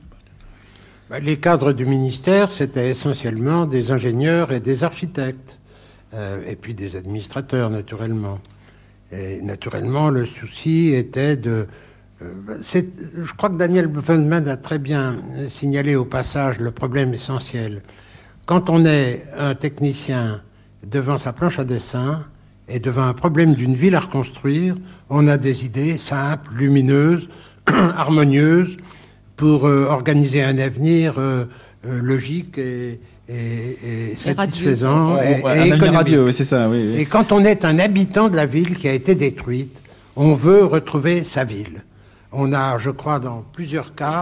Les cadres du ministère, c'était essentiellement des ingénieurs et des architectes, euh, et puis des administrateurs, naturellement. Et naturellement, le souci était de... Euh, c'est, je crois que Daniel Wollmann a très bien signalé au passage le problème essentiel. Quand on est un technicien devant sa planche à dessin et devant un problème d'une ville à reconstruire, on a des idées simples, lumineuses, harmonieuses, pour euh, organiser un avenir euh, euh, logique et, et, et satisfaisant et, oh, et, et économique. Radio, c'est ça, oui, oui. Et quand on est un habitant de la ville qui a été détruite, on veut retrouver sa ville. On a, je crois, dans plusieurs cas,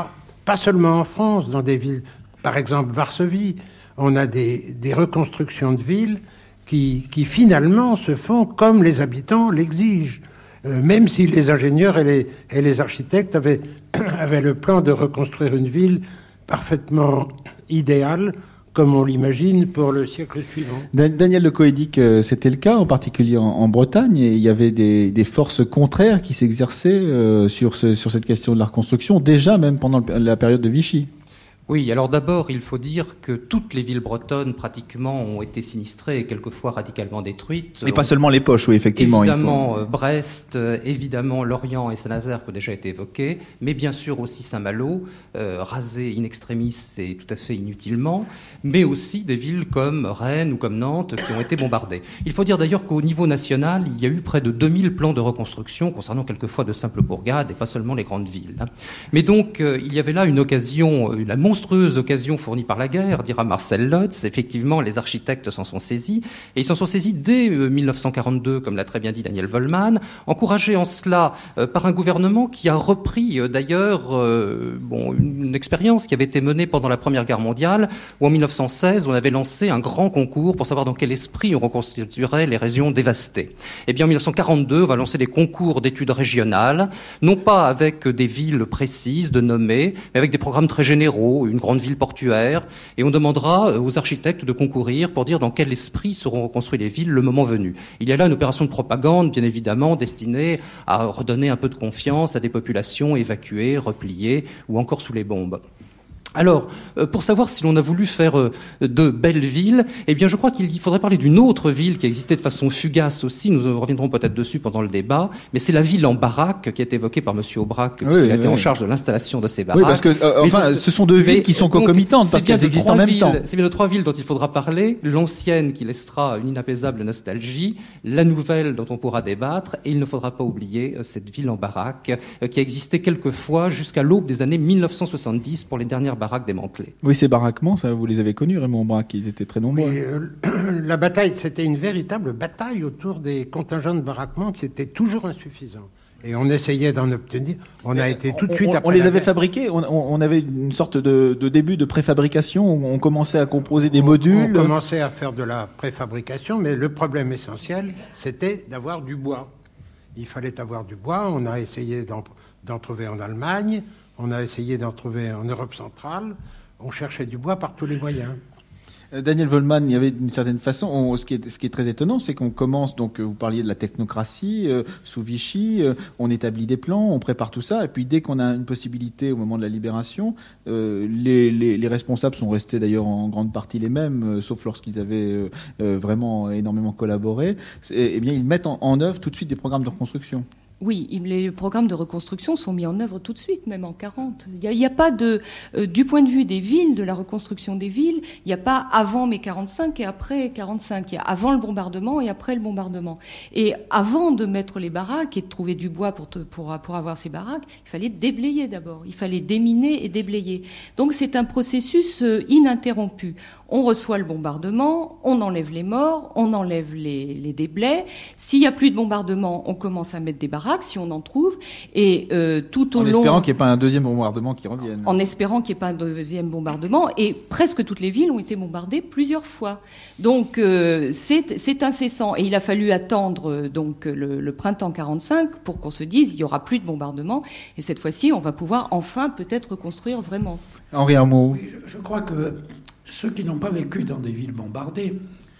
pas seulement en France, dans des villes, par exemple Varsovie, on a des, des reconstructions de villes qui, qui finalement se font comme les habitants l'exigent, euh, même si les ingénieurs et les, et les architectes avaient, avaient le plan de reconstruire une ville parfaitement idéale, comme on l'imagine pour le siècle suivant. Daniel Le Coëdic, c'était le cas, en particulier en, en Bretagne, et il y avait des, des forces contraires qui s'exerçaient euh, sur, ce, sur cette question de la reconstruction, déjà même pendant le, la période de Vichy. Oui, alors d'abord, il faut dire que toutes les villes bretonnes, pratiquement, ont été sinistrées et quelquefois radicalement détruites. Et pas seulement les poches, oui, effectivement. Évidemment, il faut... Brest, évidemment, Lorient et Saint-Nazaire, qui ont déjà été évoqués, mais bien sûr aussi Saint-Malo, euh, rasé in extremis et tout à fait inutilement, mais aussi des villes comme Rennes ou comme Nantes qui ont été bombardées. Il faut dire d'ailleurs qu'au niveau national, il y a eu près de deux mille plans de reconstruction concernant quelquefois de simples bourgades et pas seulement les grandes villes. Mais donc, euh, il y avait là une occasion, la monstrueuse occasion fournie par la guerre, dira Marcel Lotz. Effectivement, les architectes s'en sont saisis, et ils s'en sont saisis dès mille neuf cent quarante-deux, comme l'a très bien dit Daniel Wollmann, encouragé en cela euh, par un gouvernement qui a repris euh, d'ailleurs euh, bon, une, une expérience qui avait été menée pendant la Première Guerre mondiale, où en mille neuf cent seize, on avait lancé un grand concours pour savoir dans quel esprit on reconstituerait les régions dévastées. Et bien en mille neuf cent quarante-deux, on va lancer des concours d'études régionales, non pas avec des villes précises, de nommer, mais avec des programmes très généraux, une grande ville portuaire, et on demandera aux architectes de concourir pour dire dans quel esprit seront reconstruites les villes le moment venu. Il y a là une opération de propagande, bien évidemment, destinée à redonner un peu de confiance à des populations évacuées, repliées, ou encore sous les bombes. Alors, pour savoir si l'on a voulu faire de belles villes, eh bien, je crois qu'il faudrait parler d'une autre ville qui existait de façon fugace aussi. Nous reviendrons peut-être dessus pendant le débat, mais c'est la ville en baraque qui est évoquée par Monsieur Aubrac, oui, puisqu'il oui, a été oui. en charge de l'installation de ces baraques. Oui, parce que, euh, enfin, faut... ce sont deux villes qui sont donc, concomitantes, parce qu'elles existent en même villes, temps. C'est bien de trois villes dont il faudra parler. L'ancienne, qui laissera une inapaisable nostalgie, la nouvelle, dont on pourra débattre, et il ne faudra pas oublier cette ville en baraque, qui a existé quelquefois jusqu'à l'aube des années mille neuf cent soixante-dix pour les dernières baraques démantelées. Oui, ces baraquements, ça, vous les avez connus, Raymond Aubrac, ils étaient très nombreux. Oui, euh, la bataille, c'était une véritable bataille autour des contingents de baraquements qui étaient toujours insuffisants. Et on essayait d'en obtenir. On a été tout de suite on, après. On les la avait guerre. fabriqués. On, on avait une sorte de, de début de préfabrication. On commençait à composer des modules. On commençait à faire de la préfabrication, mais le problème essentiel, c'était d'avoir du bois. Il fallait avoir du bois. On a essayé d'en, d'en trouver en Allemagne. On a essayé d'en trouver en Europe centrale. On cherchait du bois par tous les moyens. Daniel Wollmann, il y avait d'une certaine façon, on, ce, qui est, ce qui est très étonnant, c'est qu'on commence, donc vous parliez de la technocratie, euh, sous Vichy, euh, on établit des plans, on prépare tout ça, et puis dès qu'on a une possibilité au moment de la libération, euh, les, les, les responsables sont restés d'ailleurs en grande partie les mêmes, euh, sauf lorsqu'ils avaient euh, euh, vraiment énormément collaboré, et, et bien ils mettent en, en œuvre tout de suite des programmes de reconstruction. Oui, les programmes de reconstruction sont mis en œuvre tout de suite, même en quarante. Il n'y a, a pas de, euh, du point de vue des villes, de la reconstruction des villes, il n'y a pas avant mai quarante-cinq et après quarante-cinq. Il y a avant le bombardement et après le bombardement. Et avant de mettre les baraques et de trouver du bois pour, te, pour, pour avoir ces baraques, il fallait déblayer d'abord. Il fallait déminer et déblayer. Donc c'est un processus euh, ininterrompu. On reçoit le bombardement, on enlève les morts, on enlève les, les déblais. S'il n'y a plus de bombardement, on commence à mettre des baraques, si on en trouve, et euh, tout au en long... En espérant qu'il n'y ait pas un deuxième bombardement qui revienne. En espérant qu'il n'y ait pas un deuxième bombardement, et presque toutes les villes ont été bombardées plusieurs fois. Donc euh, c'est, c'est incessant, et il a fallu attendre euh, donc le, le printemps quarante-cinq pour qu'on se dise il n'y aura plus de bombardement, et cette fois-ci on va pouvoir enfin peut-être reconstruire vraiment. Henri Armaud. Oui, je, je crois que ceux qui n'ont pas vécu dans des villes bombardées,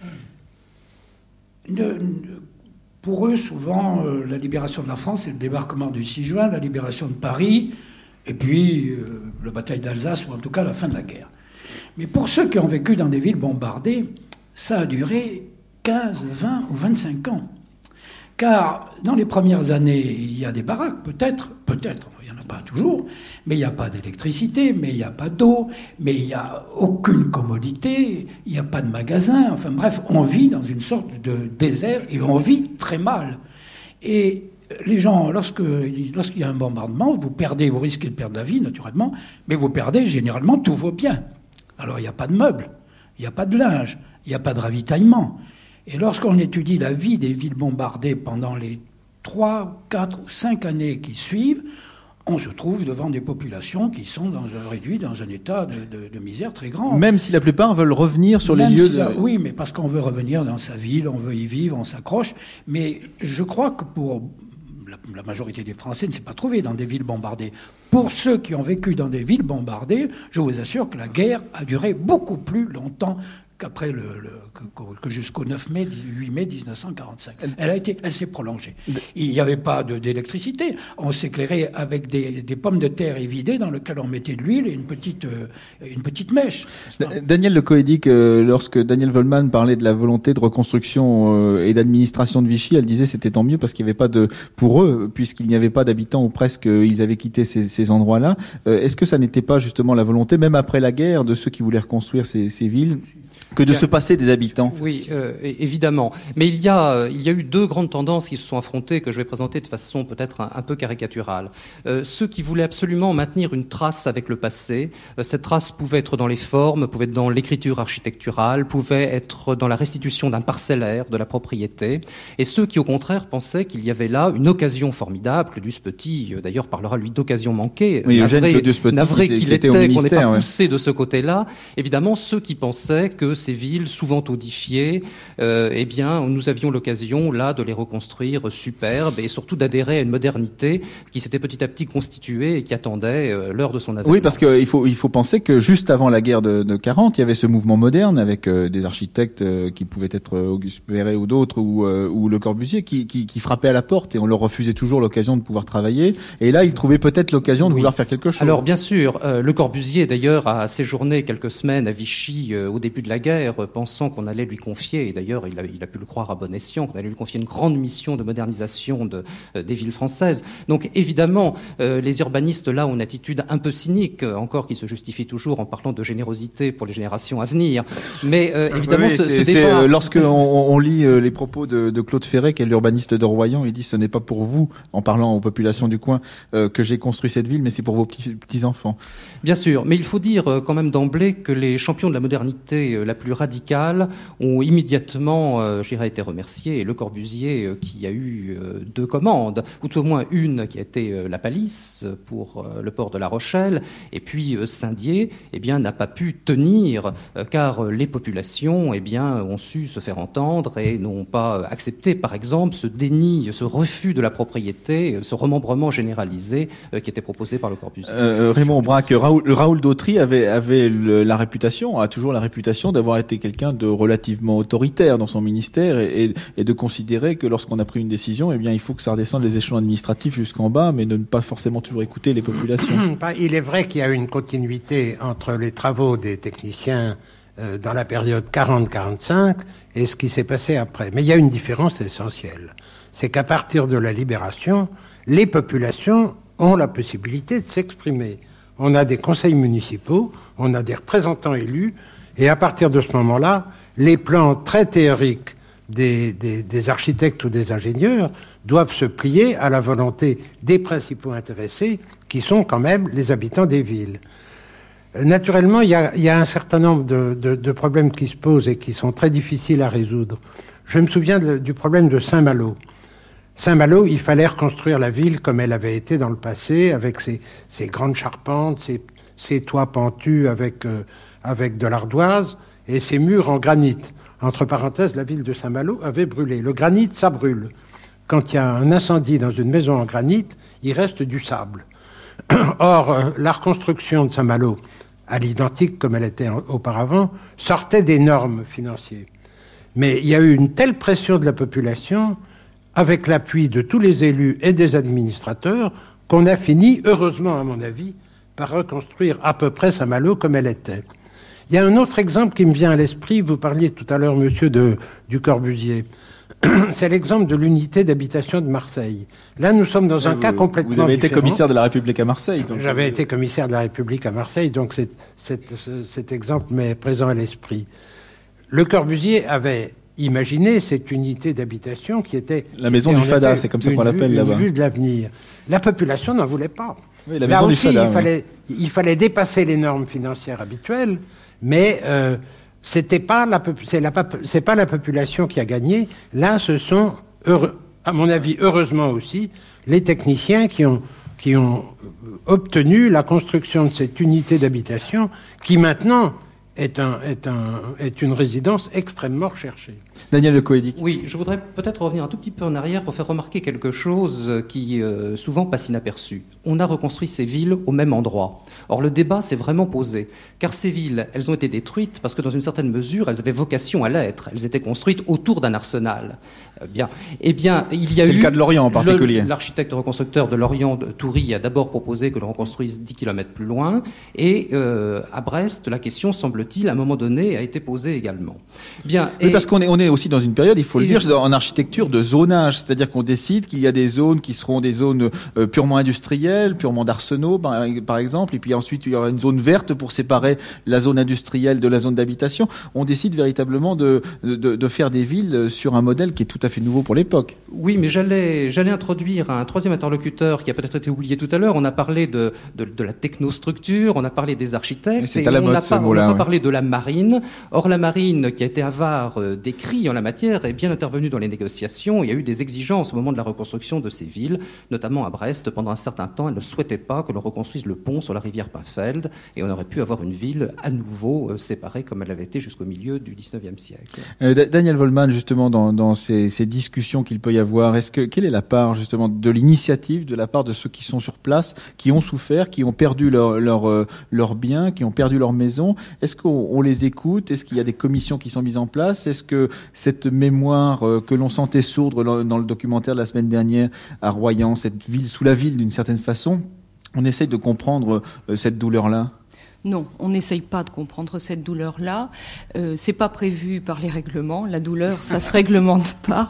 ne, ne, pour eux, souvent, euh, la libération de la France, c'est le débarquement du six juin, la libération de Paris, et puis euh, la bataille d'Alsace, ou en tout cas la fin de la guerre. Mais pour ceux qui ont vécu dans des villes bombardées, ça a duré quinze, vingt ou vingt-cinq ans. Car dans les premières années, il y a des baraques, peut-être, peut-être, il n'y en a pas toujours, mais il n'y a pas d'électricité, mais il n'y a pas d'eau, mais il n'y a aucune commodité, il n'y a pas de magasin, enfin bref, on vit dans une sorte de désert et on vit très mal. Et les gens, lorsque, lorsqu'il y a un bombardement, vous perdez, vous risquez de perdre la vie, naturellement, mais vous perdez généralement tous vos biens. Alors il n'y a pas de meubles, il n'y a pas de linge, il n'y a pas de ravitaillement. Et lorsqu'on étudie la vie des villes bombardées pendant les trois, quatre ou cinq années qui suivent, on se trouve devant des populations qui sont dans un, réduites dans un état de, de, de misère très grand. Même si la plupart veulent revenir sur Même les lieux si de... la, oui, mais parce qu'on veut revenir dans sa ville, on veut y vivre, on s'accroche. Mais je crois que pour la, la majorité des Français ne s'est pas trouvé dans des villes bombardées. Pour ceux qui ont vécu dans des villes bombardées, je vous assure que la guerre a duré beaucoup plus longtemps qu'après le, le que, que jusqu'au neuf mai, huit mai dix-neuf cent quarante-cinq. Elle a été, elle s'est prolongée. Il n'y avait pas de, d'électricité. On s'éclairait avec des, des pommes de terre évidées dans lesquelles on mettait de l'huile et une petite, euh, une petite mèche. Daniel Lecoq dit que lorsque Daniel Wollmann parlait de la volonté de reconstruction euh, et d'administration de Vichy, elle disait c'était tant mieux parce qu'il n'y avait pas de, pour eux, puisqu'il n'y avait pas d'habitants ou presque, ils avaient quitté ces, ces endroits-là. Euh, est-ce que ça n'était pas justement la volonté, même après la guerre, de ceux qui voulaient reconstruire ces, ces villes, que de se passer des habitants? Oui, euh, évidemment. Mais il y a, il y a eu deux grandes tendances qui se sont affrontées que je vais présenter de façon peut-être un, un peu caricaturale. Euh, ceux qui voulaient absolument maintenir une trace avec le passé, euh, cette trace pouvait être dans les formes, pouvait être dans l'écriture architecturale, pouvait être dans la restitution d'un parcellaire, de la propriété. Et ceux qui, au contraire, pensaient qu'il y avait là une occasion formidable. Claudius Petit, euh, d'ailleurs, parlera, lui, d'occasion manquée. Oui, navré, Claudius Petit, navré qui qu'il était était, au qu'on n'ait ministère, pas ouais. poussé de ce côté-là. Évidemment, ceux qui pensaient que ces villes, souvent audifiées, euh, eh bien, nous avions l'occasion, là, de les reconstruire superbes et surtout d'adhérer à une modernité qui s'était petit à petit constituée et qui attendait euh, l'heure de son avènement. Oui, parce qu'il faut, il faut penser que juste avant la guerre de, de quarante, il y avait ce mouvement moderne avec euh, des architectes euh, qui pouvaient être Auguste Perret ou d'autres, ou, euh, ou Le Corbusier, qui, qui, qui frappaient à la porte et on leur refusait toujours l'occasion de pouvoir travailler. Et là, ils trouvaient peut-être l'occasion de oui. vouloir faire quelque chose. Alors, bien sûr, euh, Le Corbusier, d'ailleurs, a séjourné quelques semaines à Vichy euh, au début de la guerre, euh, pensant qu'on allait lui confier, et d'ailleurs il a, il a pu le croire à bon escient, qu'on allait lui confier une grande mission de modernisation de, euh, des villes françaises. Donc évidemment, euh, les urbanistes là ont une attitude un peu cynique, euh, encore qui se justifie toujours en parlant de générosité pour les générations à venir. Mais euh, évidemment, oui, ce, c'est, ce débat... c'est, euh, lorsque on, on lit euh, les propos de, de Claude Ferret, qui est l'urbaniste de Royan, il dit ce n'est pas pour vous, en parlant aux populations du coin, euh, que j'ai construit cette ville, mais c'est pour vos petits, petits enfants. Bien sûr, mais il faut dire euh, quand même d'emblée que les champions de la modernité euh, la plus radicale ont immédiatement, euh, j'irais, été remerciés. Et Le Corbusier, euh, qui a eu euh, deux commandes, ou tout au moins une qui a été euh, la palisse pour euh, le port de La Rochelle, et puis euh, Saint-Dié, eh bien, n'a pas pu tenir, euh, car euh, les populations, eh bien, ont su se faire entendre et n'ont pas accepté, par exemple, ce déni, ce refus de la propriété, ce remembrement généralisé euh, qui était proposé par Le Corbusier. Euh, Raymond Braque, Raoul, Raoul Dautry avait, avait le, la réputation, a toujours la réputation d'avoir été quelqu'un de relativement autoritaire dans son ministère et, et, et de considérer que lorsqu'on a pris une décision, eh bien, il faut que ça redescende les échelons administratifs jusqu'en bas, mais de ne pas forcément toujours écouter les populations. Il est vrai qu'il y a une continuité entre les travaux des techniciens euh, dans la période quarante quarante-cinq et ce qui s'est passé après. Mais il y a une différence essentielle. C'est qu'à partir de la libération, les populations ont la possibilité de s'exprimer. On a des conseils municipaux, on a des représentants élus, et à partir de ce moment-là, les plans très théoriques des, des, des architectes ou des ingénieurs doivent se plier à la volonté des principaux intéressés, qui sont quand même les habitants des villes. Naturellement, il y a, il y a un certain nombre de, de, de problèmes qui se posent et qui sont très difficiles à résoudre. Je me souviens de, du problème de Saint-Malo. Saint-Malo, il fallait reconstruire la ville comme elle avait été dans le passé, avec ses, ses grandes charpentes, ses, ses toits pentus avec, euh, avec de l'ardoise et ses murs en granit. Entre parenthèses, la ville de Saint-Malo avait brûlé. Le granit, ça brûle. Quand il y a un incendie dans une maison en granit, il reste du sable. Or, euh, la reconstruction de Saint-Malo, à l'identique comme elle était en, auparavant, sortait des normes financières. Mais il y a eu une telle pression de la population, avec l'appui de tous les élus et des administrateurs, qu'on a fini, heureusement à mon avis, par reconstruire à peu près Saint-Malo comme elle était. Il y a un autre exemple qui me vient à l'esprit, vous parliez tout à l'heure, monsieur, de, du Corbusier. C'est l'exemple de l'unité d'habitation de Marseille. Là, nous sommes dans un vous, cas complètement différent. Vous avez été commissaire de la République à Marseille. Donc J'avais été commissaire de la République à Marseille, donc c'est, c'est, cet exemple m'est présent à l'esprit. Le Corbusier avait imaginé cette unité d'habitation qui était... La maison du Fada, effet, c'est comme ça qu'on l'appelle vue, là-bas. Une vue de l'avenir. La population n'en voulait pas. Oui, la Là maison aussi, du Fada, il, oui. fallait, il fallait dépasser les normes financières habituelles, mais... Euh, C'était pas la, c'est, la, c'est pas la population qui a gagné. Là, ce sont, heureux, à mon avis, heureusement aussi, les techniciens qui ont qui ont obtenu la construction de cette unité d'habitation qui maintenant est, un, est, un, est une résidence extrêmement recherchée. Daniel Le Coëdic. Oui, je voudrais peut-être revenir un tout petit peu en arrière pour faire remarquer quelque chose qui euh, souvent passe inaperçu. On a reconstruit ces villes au même endroit. Or, le débat s'est vraiment posé, car ces villes, elles ont été détruites parce que dans une certaine mesure, elles avaient vocation à l'être. Elles étaient construites autour d'un arsenal. Euh, bien. Eh bien, il y a C'est eu... le cas de Lorient en particulier. Le, l'architecte reconstructeur de Lorient, Toury, a d'abord proposé que l'on reconstruise dix kilomètres plus loin. Et euh, à Brest, la question, semble-t-il, à un moment donné, a été posée également. Bien. Oui, et... parce qu'on est, on est aussi dans une période, il faut le dire, en architecture de zonage. C'est-à-dire qu'on décide qu'il y a des zones qui seront des zones euh, purement industrielles, purement d'arsenaux, par, par exemple. Et puis ensuite, il y aura une zone verte pour séparer la zone industrielle de la zone d'habitation. On décide véritablement de, de, de faire des villes sur un modèle qui est tout à fait nouveau pour l'époque. Oui, mais j'allais, j'allais introduire un troisième interlocuteur qui a peut-être été oublié tout à l'heure. On a parlé de, de, de la technostructure, on a parlé des architectes, c'est et à la on mode, n'a pas, ce mot-là, on n'a pas ouais. parlé de la marine. Or, la marine, qui a été avare euh, d'écrits en la matière, est bien intervenue dans les négociations. Il y a eu des exigences au moment de la reconstruction de ces villes, notamment à Brest. Pendant un certain temps, elle ne souhaitait pas que l'on reconstruise le pont sur la rivière Pinfeld, et on aurait pu avoir une ville à nouveau euh, séparée comme elle avait été jusqu'au milieu du dix-neuvième siècle. Euh, Daniel Wollmann, justement, dans, dans ces, ces discussions qu'il peut y avoir, est-ce que, quelle est la part, justement, de l'initiative de la part de ceux qui sont sur place, qui ont souffert, qui ont perdu leur, leur, euh, leurs biens, qui ont perdu leur maison? Est-ce qu'on on les écoute? Est-ce qu'il y a des commissions qui sont mises en place? Est-ce que cette mémoire euh, que l'on sentait sourdre dans le documentaire de la semaine dernière à Royan, cette ville sous la ville d'une certaine façon, on essaye de comprendre euh, cette douleur-là? Non, on n'essaye pas de comprendre cette douleur-là. Euh, c'est pas prévu par les règlements. La douleur, ça se réglemente pas.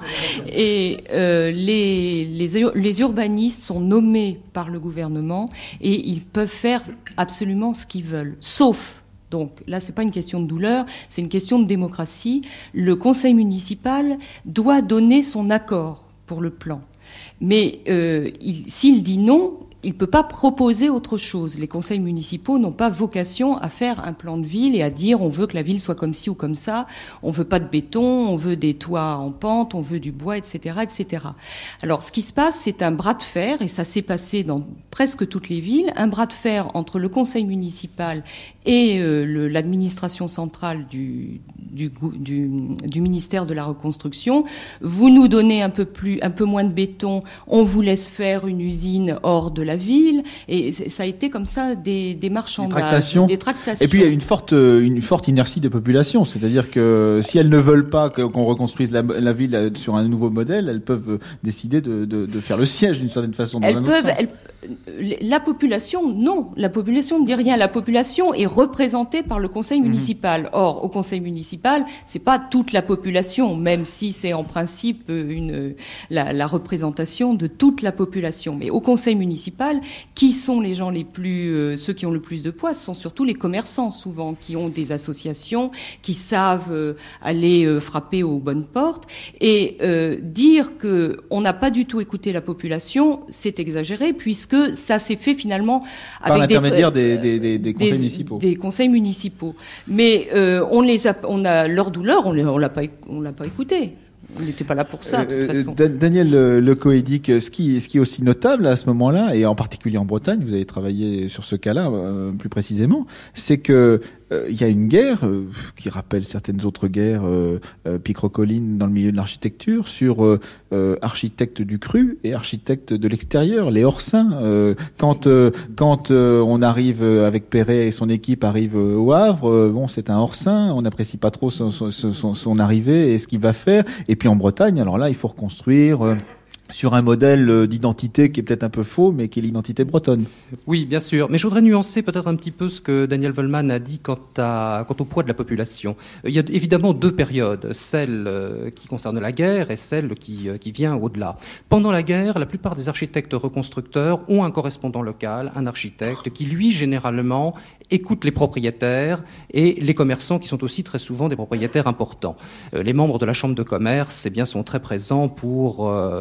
Et euh, les, les, les urbanistes sont nommés par le gouvernement et ils peuvent faire absolument ce qu'ils veulent, sauf. Donc là, c'est pas une question de douleur, c'est une question de démocratie. Le conseil municipal doit donner son accord pour le plan. Mais euh, il, s'il dit non, il ne peut pas proposer autre chose. Les conseils municipaux n'ont pas vocation à faire un plan de ville et à dire on veut que la ville soit comme ci ou comme ça, on veut pas de béton, on veut des toits en pente, on veut du bois, et cetera, et cetera. Alors, ce qui se passe, c'est un bras de fer, et ça s'est passé dans presque toutes les villes, un bras de fer entre le conseil municipal et euh, le, l'administration centrale du, du, du, du ministère de la Reconstruction. Vous nous donnez un peu plus, un peu moins de béton, on vous laisse faire une usine hors de la ville, et ça a été comme ça des, des marchandages, des tractations. des tractations. Et puis il y a une forte, une forte inertie des populations, c'est-à-dire que si elles ne veulent pas qu'on reconstruise la, la ville sur un nouveau modèle, elles peuvent décider de, de, de faire le siège d'une certaine façon. Dans elles un peuvent. autre sens. Elles, la population, non. La population ne dit rien. La population est représentée par le conseil municipal. Mmh. Or, au conseil municipal, c'est pas toute la population, même si c'est en principe une la, la représentation de toute la population. Mais au conseil municipal, qui sont les gens les plus, euh, ceux qui ont le plus de poids, ce sont surtout les commerçants, souvent, qui ont des associations, qui savent euh, aller euh, frapper aux bonnes portes. Et euh, dire que on n'a pas du tout écouté la population, c'est exagéré, puisque ça s'est fait finalement par avec l'intermédiaire des, des, des, des, des conseils des, municipaux. Des conseils municipaux. Mais euh, on les a, on a leur douleur, on, les, on l'a pas, on l'a pas écouté. On n'était pas là pour ça, de toute façon. Euh, Daniel Le Coëdic, ce qui, ce qui est aussi notable à ce moment-là, et en particulier en Bretagne, vous avez travaillé sur ce cas-là euh, plus précisément, c'est que euh, il y a une guerre euh, qui rappelle certaines autres guerres euh, euh, picrocolines dans le milieu de l'architecture sur euh, euh, architectes du cru et architectes de l'extérieur, les hors-saints. Euh, quand euh, quand euh, on arrive avec Perret et son équipe arrive au Havre, euh, bon, c'est un hors-saint, on n'apprécie pas trop son, son, son, son arrivée et ce qu'il va faire. Et puis en Bretagne, alors là, il faut reconstruire euh, sur un modèle d'identité qui est peut-être un peu faux, mais qui est l'identité bretonne. Oui, bien sûr. Mais je voudrais nuancer peut-être un petit peu ce que Daniel Wollmann a dit quant, à, quant au poids de la population. Il y a évidemment deux périodes, celle qui concerne la guerre et celle qui, qui vient au-delà. Pendant la guerre, la plupart des architectes reconstructeurs ont un correspondant local, un architecte, qui lui, généralement, écoute les propriétaires et les commerçants qui sont aussi très souvent des propriétaires importants. Les membres de la Chambre de commerce, eh bien, sont très présents pour euh,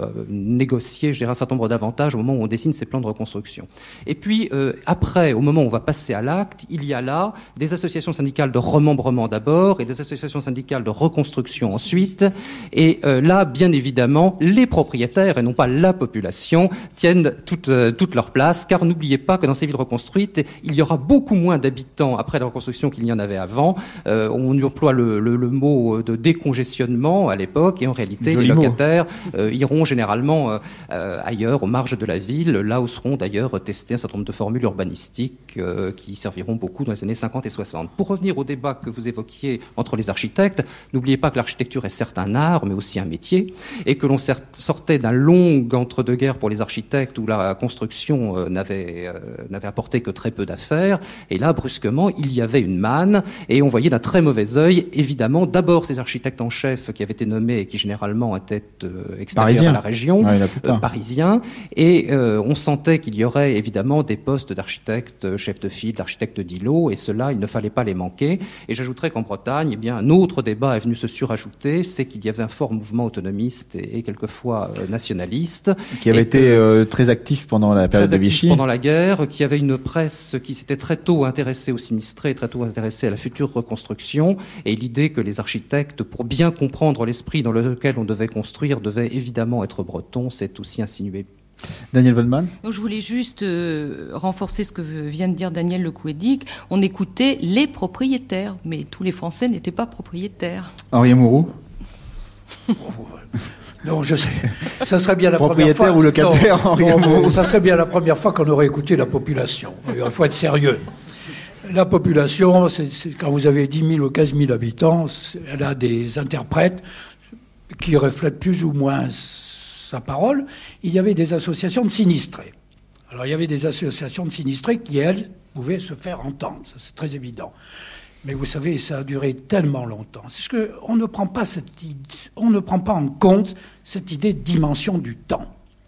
négocier, je dirais, un certain nombre d'avantages au moment où on dessine ces plans de reconstruction. Et puis, euh, après, au moment où on va passer à l'acte, il y a là des associations syndicales de remembrement d'abord et des associations syndicales de reconstruction ensuite. Et euh, là, bien évidemment, les propriétaires, et non pas la population, tiennent toute, euh, toute leur place, car n'oubliez pas que dans ces villes reconstruites, il y aura beaucoup moins d'habitants après la reconstruction qu'il n'y en avait avant. Euh, on emploie le, le, le mot de décongestionnement à l'époque, et en réalité, Joli les locataires euh, iront généralement euh, euh, ailleurs, aux marges de la ville, là où seront d'ailleurs testées un certain nombre de formules urbanistiques euh, qui serviront beaucoup dans les années cinquante et soixante. Pour revenir au débat que vous évoquiez entre les architectes, n'oubliez pas que l'architecture est certes un art, mais aussi un métier, et que l'on sortait d'un long entre-deux-guerres pour les architectes où la construction euh, n'avait, euh, n'avait apporté que très peu d'affaires, et là, brusquement, il y avait une manne, et on voyait d'un très mauvais œil, évidemment, d'abord ces architectes en chef qui avaient été nommés et qui généralement étaient euh, extérieurs Parisien. à la région, ouais, la euh, parisiens, et euh, on sentait qu'il y aurait évidemment des postes d'architectes, chefs de file, d'architectes d'îlots, et cela, il ne fallait pas les manquer. Et j'ajouterais qu'en Bretagne, eh bien, un autre débat est venu se surajouter, c'est qu'il y avait un fort mouvement autonomiste et, et quelquefois euh, nationaliste. Qui avait été euh, très actif pendant la période de Vichy. pendant la guerre, qui avait une presse qui s'était très tôt intéressée aux sinistrés, très tôt intéressée à la future reconstruction, et l'idée que les architectes, pour bien comprendre l'esprit dans lequel on devait construire, devaient évidemment être bretons, c'est aussi insinué. Daniel Waldman. Donc, je voulais juste euh, renforcer ce que vient de dire Daniel Le Couedic. On écoutait les propriétaires, mais tous les Français n'étaient pas propriétaires. Henri Amouroux. Non, je sais. Ça serait bien la première fois. Propriétaire ou locataire, Henri Amouroux. Ça serait bien la première fois qu'on aurait écouté la population. Il faut être sérieux. La population, c'est, c'est, quand vous avez dix mille ou quinze mille habitants, elle a des interprètes qui reflètent plus ou moins sa parole. Il y avait des associations de sinistrés. Alors, il y avait des associations de sinistrés qui, elles, pouvaient se faire entendre. Ça, c'est très évident. Mais vous savez, ça a duré tellement longtemps. C'est que on ne prend pas cette idée, on ne prend pas en compte cette idée de dimension du temps.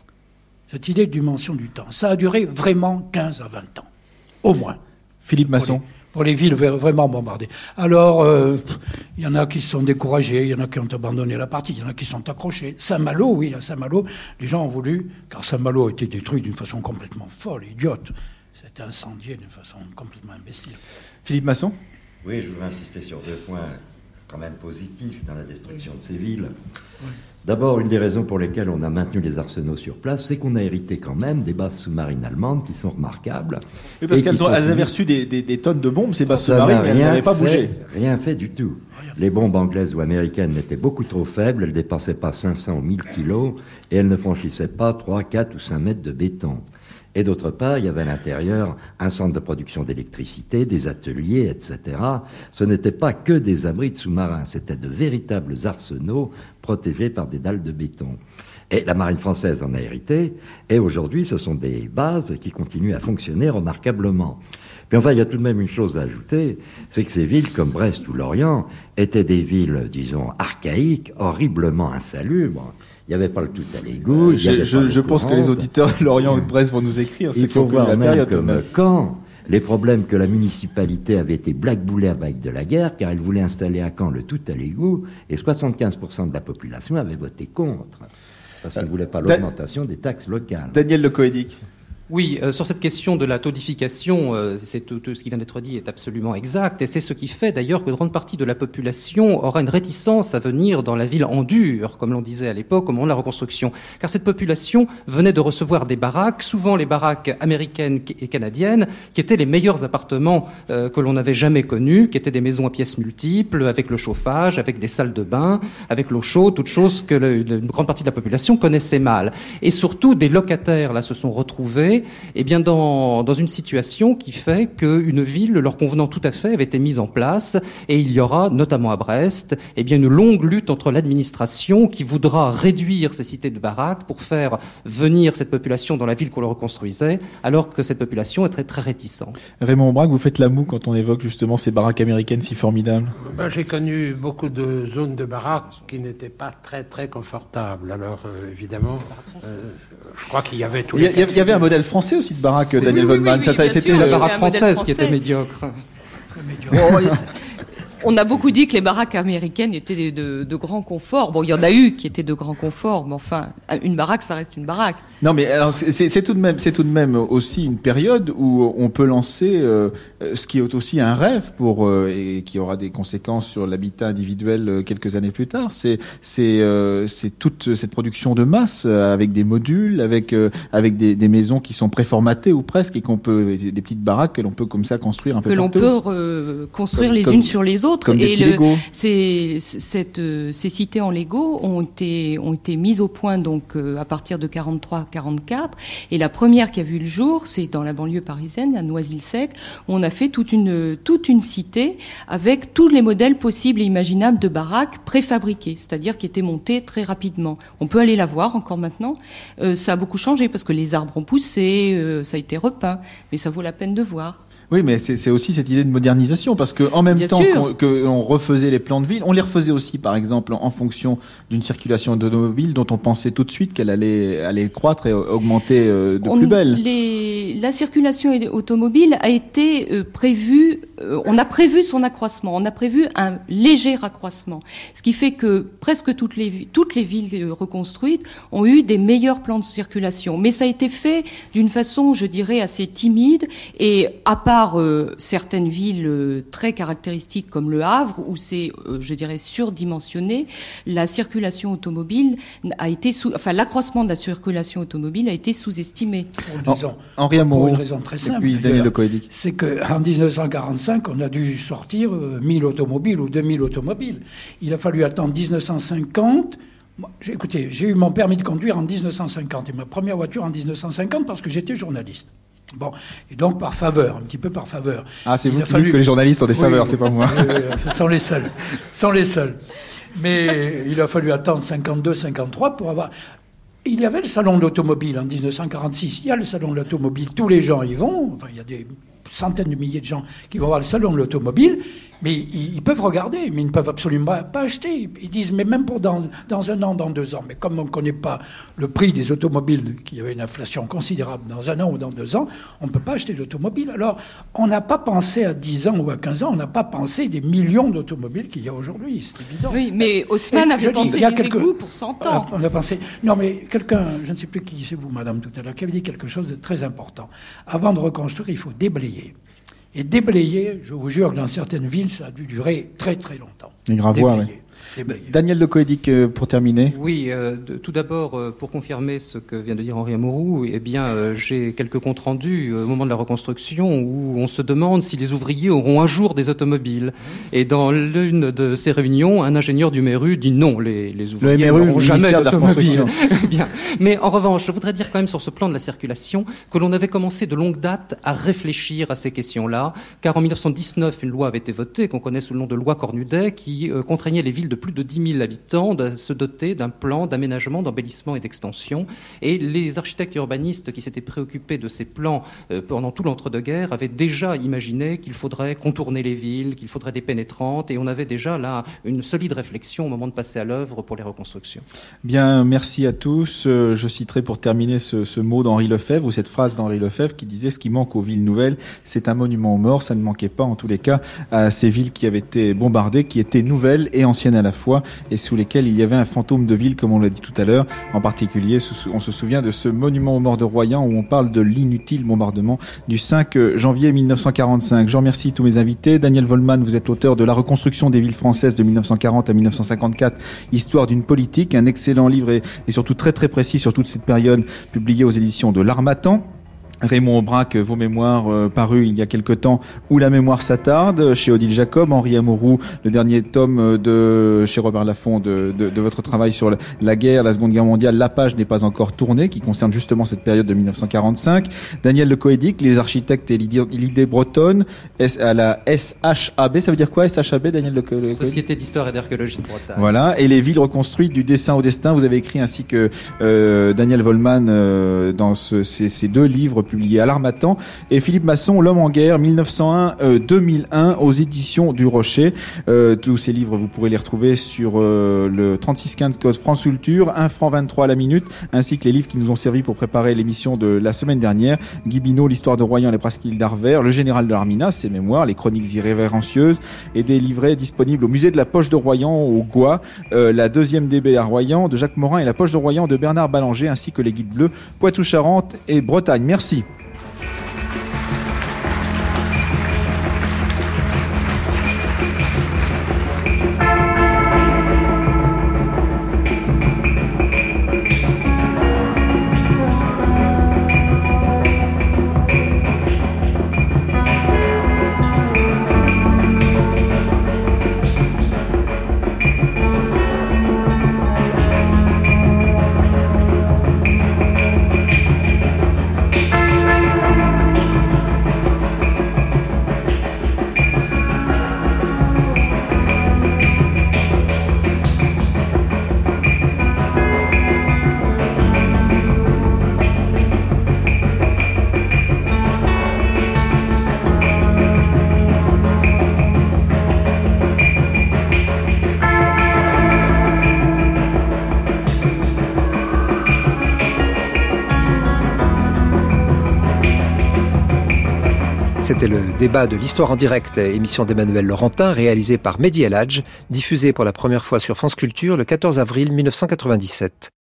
Cette idée de dimension du temps. Ça a duré vraiment quinze à vingt ans. Au moins. Philippe Masson. Pour les, pour les villes vraiment bombardées. Alors, euh, il y en a qui se sont découragés, il y en a qui ont abandonné la partie, il y en a qui sont accrochés. Saint-Malo, oui, à Saint-Malo, les gens ont voulu, car Saint-Malo a été détruit d'une façon complètement folle, idiote. C'était incendié d'une façon complètement imbécile. Philippe Masson. Oui, je voudrais insister sur deux points quand même positifs dans la destruction de ces villes. Oui. D'abord, une des raisons pour lesquelles on a maintenu les arsenaux sur place, c'est qu'on a hérité quand même des bases sous-marines allemandes qui sont remarquables. Oui, parce qu'elles ont, elles avaient reçu des, des, des tonnes de bombes, ces bases sous-marines, mais elles n'avaient pas bougé. Rien fait du tout. Les bombes anglaises ou américaines étaient beaucoup trop faibles, elles ne dépassaient pas cinq cents ou mille kilos, et elles ne franchissaient pas trois, quatre ou cinq mètres de béton. Et d'autre part, il y avait à l'intérieur un centre de production d'électricité, des ateliers, et cetera. Ce n'était pas que des abris de sous-marins, c'était de véritables arsenaux protégés par des dalles de béton. Et la marine française en a hérité, et aujourd'hui, ce sont des bases qui continuent à fonctionner remarquablement. Puis enfin, il y a tout de même une chose à ajouter, c'est que ces villes comme Brest ou Lorient étaient des villes, disons, archaïques, horriblement insalubres. Il n'y avait pas le tout à l'égout. Euh, je je, je pense que les auditeurs de Lorient ou de Brest vont nous écrire. Il faut voir la même période, comme même. Caen, les problèmes que la municipalité avait été blackboulée avec de la guerre, car elle voulait installer à Caen le tout à l'égout, et soixante-quinze pour cent de la population avait voté contre, parce qu'on ne voulait pas l'augmentation des taxes locales. Daniel Le Couedic. Oui, euh, sur cette question de la taudification, euh, c'est tout, tout ce qui vient d'être dit est absolument exact, et c'est ce qui fait d'ailleurs que grande partie de la population aura une réticence à venir dans la ville en dur, comme l'on disait à l'époque, au moment de la reconstruction. Car cette population venait de recevoir des baraques, souvent les baraques américaines et canadiennes, qui étaient les meilleurs appartements euh, que l'on avait jamais connus, qui étaient des maisons à pièces multiples, avec le chauffage, avec des salles de bain, avec l'eau chaude, toutes choses que le, le, une grande partie de la population connaissait mal. Et surtout, des locataires là se sont retrouvés eh bien dans, dans une situation qui fait qu'une ville, leur convenant tout à fait, avait été mise en place, et il y aura, notamment à Brest, eh bien une longue lutte entre l'administration qui voudra réduire ces cités de baraques pour faire venir cette population dans la ville qu'on le reconstruisait, alors que cette population est très, très réticente. Raymond Aubrac, vous faites la moue quand on évoque justement ces baraques américaines si formidables. Ben, j'ai connu beaucoup de zones de baraques qui n'étaient pas très très confortables. Alors euh, évidemment, euh, je crois qu'il y avait tous les... Il y, il y avait un modèle français aussi de baraque, c'est... Daniel oui, Waldman. Oui, oui, ça, ça, c'était la baraque française qui était médiocre. Oh, On a beaucoup dit que les baraques américaines étaient de, de, de grand confort. Bon, il y en a eu qui étaient de grand confort, mais enfin, une baraque, ça reste une baraque. Non, mais alors c'est, c'est, c'est tout de même, c'est tout de même aussi une période où on peut lancer euh, ce qui est aussi un rêve pour euh, et qui aura des conséquences sur l'habitat individuel euh, quelques années plus tard. C'est c'est euh, c'est toute cette production de masse euh, avec des modules, avec euh, avec des, des maisons qui sont préformatées ou presque et qu'on peut des petites baraques que l'on peut comme ça construire un peu que partout. l'on peut re- construire comme, les comme, unes sur les autres. Comme des et petits le, Lego. Ces, cette, euh, ces cités en Lego ont été ont été mises au point donc euh, à partir de quarante-trois quarante-quatre. Et la première qui a vu le jour, c'est dans la banlieue parisienne, à Noisy-le-Sec, où on a fait toute une, toute une cité avec tous les modèles possibles et imaginables de baraques préfabriquées, c'est-à-dire qui étaient montées très rapidement. On peut aller la voir encore maintenant. Euh, ça a beaucoup changé parce que les arbres ont poussé, euh, ça a été repeint, mais ça vaut la peine de voir. Oui, mais c'est, c'est aussi cette idée de modernisation, parce que en même Bien temps sûr. qu'on, que on refaisait les plans de ville, on les refaisait aussi, par exemple, en fonction d'une circulation automobile dont on pensait tout de suite qu'elle allait, allait croître et augmenter euh, de on, plus belle. Les, la circulation automobile a été euh, prévue, euh, on a prévu son accroissement, on a prévu un léger accroissement, ce qui fait que presque toutes les, toutes les villes reconstruites ont eu des meilleurs plans de circulation. Mais ça a été fait d'une façon, je dirais, assez timide et à part Euh, certaines villes euh, très caractéristiques comme Le Havre, où c'est, euh, je dirais, surdimensionné, la circulation automobile a été sous, enfin, l'accroissement de la circulation automobile a été sous-estimé. Pour une raison, Henri Amouroux, pour une raison très simple, et puis Daniel Le Coëdic. C'est qu'en dix-neuf cent quarante-cinq, on a dû sortir euh, mille automobiles ou deux mille automobiles. Il a fallu attendre dix-neuf cent cinquante. Moi, j'ai, écoutez, j'ai eu mon permis de conduire en dix-neuf cent cinquante et ma première voiture en dix-neuf cent cinquante parce que j'étais journaliste. Bon, et donc par faveur, un petit peu par faveur. Ah, c'est il vous a qui fallu... dites que les journalistes ont des faveurs, oui, c'est pas moi. Euh, ce sont les seuls, sont les seuls. Mais il a fallu attendre cinquante-deux cinquante-trois pour avoir... Il y avait le salon de l'automobile en dix-neuf cent quarante-six. Il y a le salon de l'automobile, tous les gens y vont. Enfin, il y a des centaines de milliers de gens qui vont voir le salon de l'automobile. Mais ils, ils peuvent regarder, mais ils ne peuvent absolument pas acheter. Ils disent, mais même pour dans, dans un an, dans deux ans. Mais comme on ne connaît pas le prix des automobiles, qu'il y avait une inflation considérable dans un an ou dans deux ans, on ne peut pas acheter d'automobile. Alors, on n'a pas pensé à dix ans ou à quinze ans, on n'a pas pensé des millions d'automobiles qu'il y a aujourd'hui, c'est évident. Oui, mais Haussmann avait pensé les quelques... égouts pour cent ans. On a pensé... Non, mais quelqu'un, je ne sais plus qui c'est vous, madame, tout à l'heure, qui avait dit quelque chose de très important. Avant de reconstruire, il faut déblayer. Et déblayer, je vous jure que dans certaines villes, ça a dû durer très très longtemps. Les gravois, oui. Daniel Le Coëdic, pour terminer. Oui, euh, de, tout d'abord, euh, pour confirmer ce que vient de dire Henri Amouroux, eh bien, euh, j'ai quelques comptes rendus euh, au moment de la reconstruction où on se demande si les ouvriers auront un jour des automobiles. Et dans l'une de ces réunions, un ingénieur du Méru dit non, les, les ouvriers n'auront jamais d'automobile. Bien. Mais en revanche, je voudrais dire quand même sur ce plan de la circulation que l'on avait commencé de longue date à réfléchir à ces questions-là, car en dix-neuf cent dix-neuf, une loi avait été votée, qu'on connaît sous le nom de loi Cornudet, qui euh, contraignait les villes de plus de dix mille habitants de se doter d'un plan d'aménagement, d'embellissement et d'extension. Et les architectes et urbanistes qui s'étaient préoccupés de ces plans euh, pendant tout l'entre-deux-guerres avaient déjà imaginé qu'il faudrait contourner les villes, qu'il faudrait des pénétrantes, et on avait déjà là une solide réflexion au moment de passer à l'œuvre pour les reconstructions. Bien, merci à tous. Euh, je citerai pour terminer ce, ce mot d'Henri Lefebvre, ou cette phrase d'Henri Lefebvre qui disait « Ce qui manque aux villes nouvelles, c'est un monument aux morts ». Ça ne manquait pas, en tous les cas, à ces villes qui avaient été bombardées, qui étaient nouvelles et anciennes à la fois, et sous lesquelles il y avait un fantôme de ville, comme on l'a dit tout à l'heure. En particulier, on se souvient de ce monument aux morts de Royan, où on parle de l'inutile bombardement du cinq janvier mille neuf cent quarante-cinq. Je remercie tous mes invités. Daniel Wollmann, vous êtes l'auteur de La reconstruction des villes françaises de mille neuf cent quarante à mille neuf cent cinquante-quatre, Histoire d'une politique, un excellent livre et, et surtout très très précis sur toute cette période, publié aux éditions de l'Harmattan. Raymond Aubrac, vos mémoires euh, parus il y a quelque temps, Où la mémoire s'attarde, chez Odile Jacob. Henri Amouroux, le dernier tome de chez Robert Laffont de, de, de votre travail sur la, la guerre, la Seconde Guerre mondiale. La page n'est pas encore tournée, qui concerne justement cette période de mille neuf cent quarante-cinq. Daniel Le Coëdic, Les architectes et l'idée bretonne, à la S H A B. Ça veut dire quoi, S H A B, Daniel Le Coëdic? Société d'histoire et d'archéologie de Bretagne. Voilà. Et les villes reconstruites, du dessin au destin. Vous avez écrit, ainsi que euh, Daniel Wollmann, euh, dans ce, ces, ces deux livres publié à l'Harmattan, et Philippe Masson, L'homme en guerre, mille neuf cent un à deux mille un, aux éditions du Rocher. Euh, tous ces livres, vous pourrez les retrouver sur euh, le trente-six quinze code France Culture, un franc vingt-trois à la minute, ainsi que les livres qui nous ont servi pour préparer l'émission de la semaine dernière. Guy Binot, l'histoire de Royan, les presqu'îles d'Arvers, le général de l'Armina, ses mémoires, les chroniques irrévérencieuses, et des livrets disponibles au musée de la Poche de Royan, au Gois, euh, la deuxième D B à Royan de Jacques Morin et la Poche de Royan de Bernard Ballanger, ainsi que les guides bleus Poitou-Charentes et Bretagne. Merci. C'était le débat de l'Histoire en direct, émission d'Emmanuel Laurentin, réalisée par Mehdi El Hadj, diffusée pour la première fois sur France Culture le quatorze avril mille neuf cent quatre-vingt-dix-sept.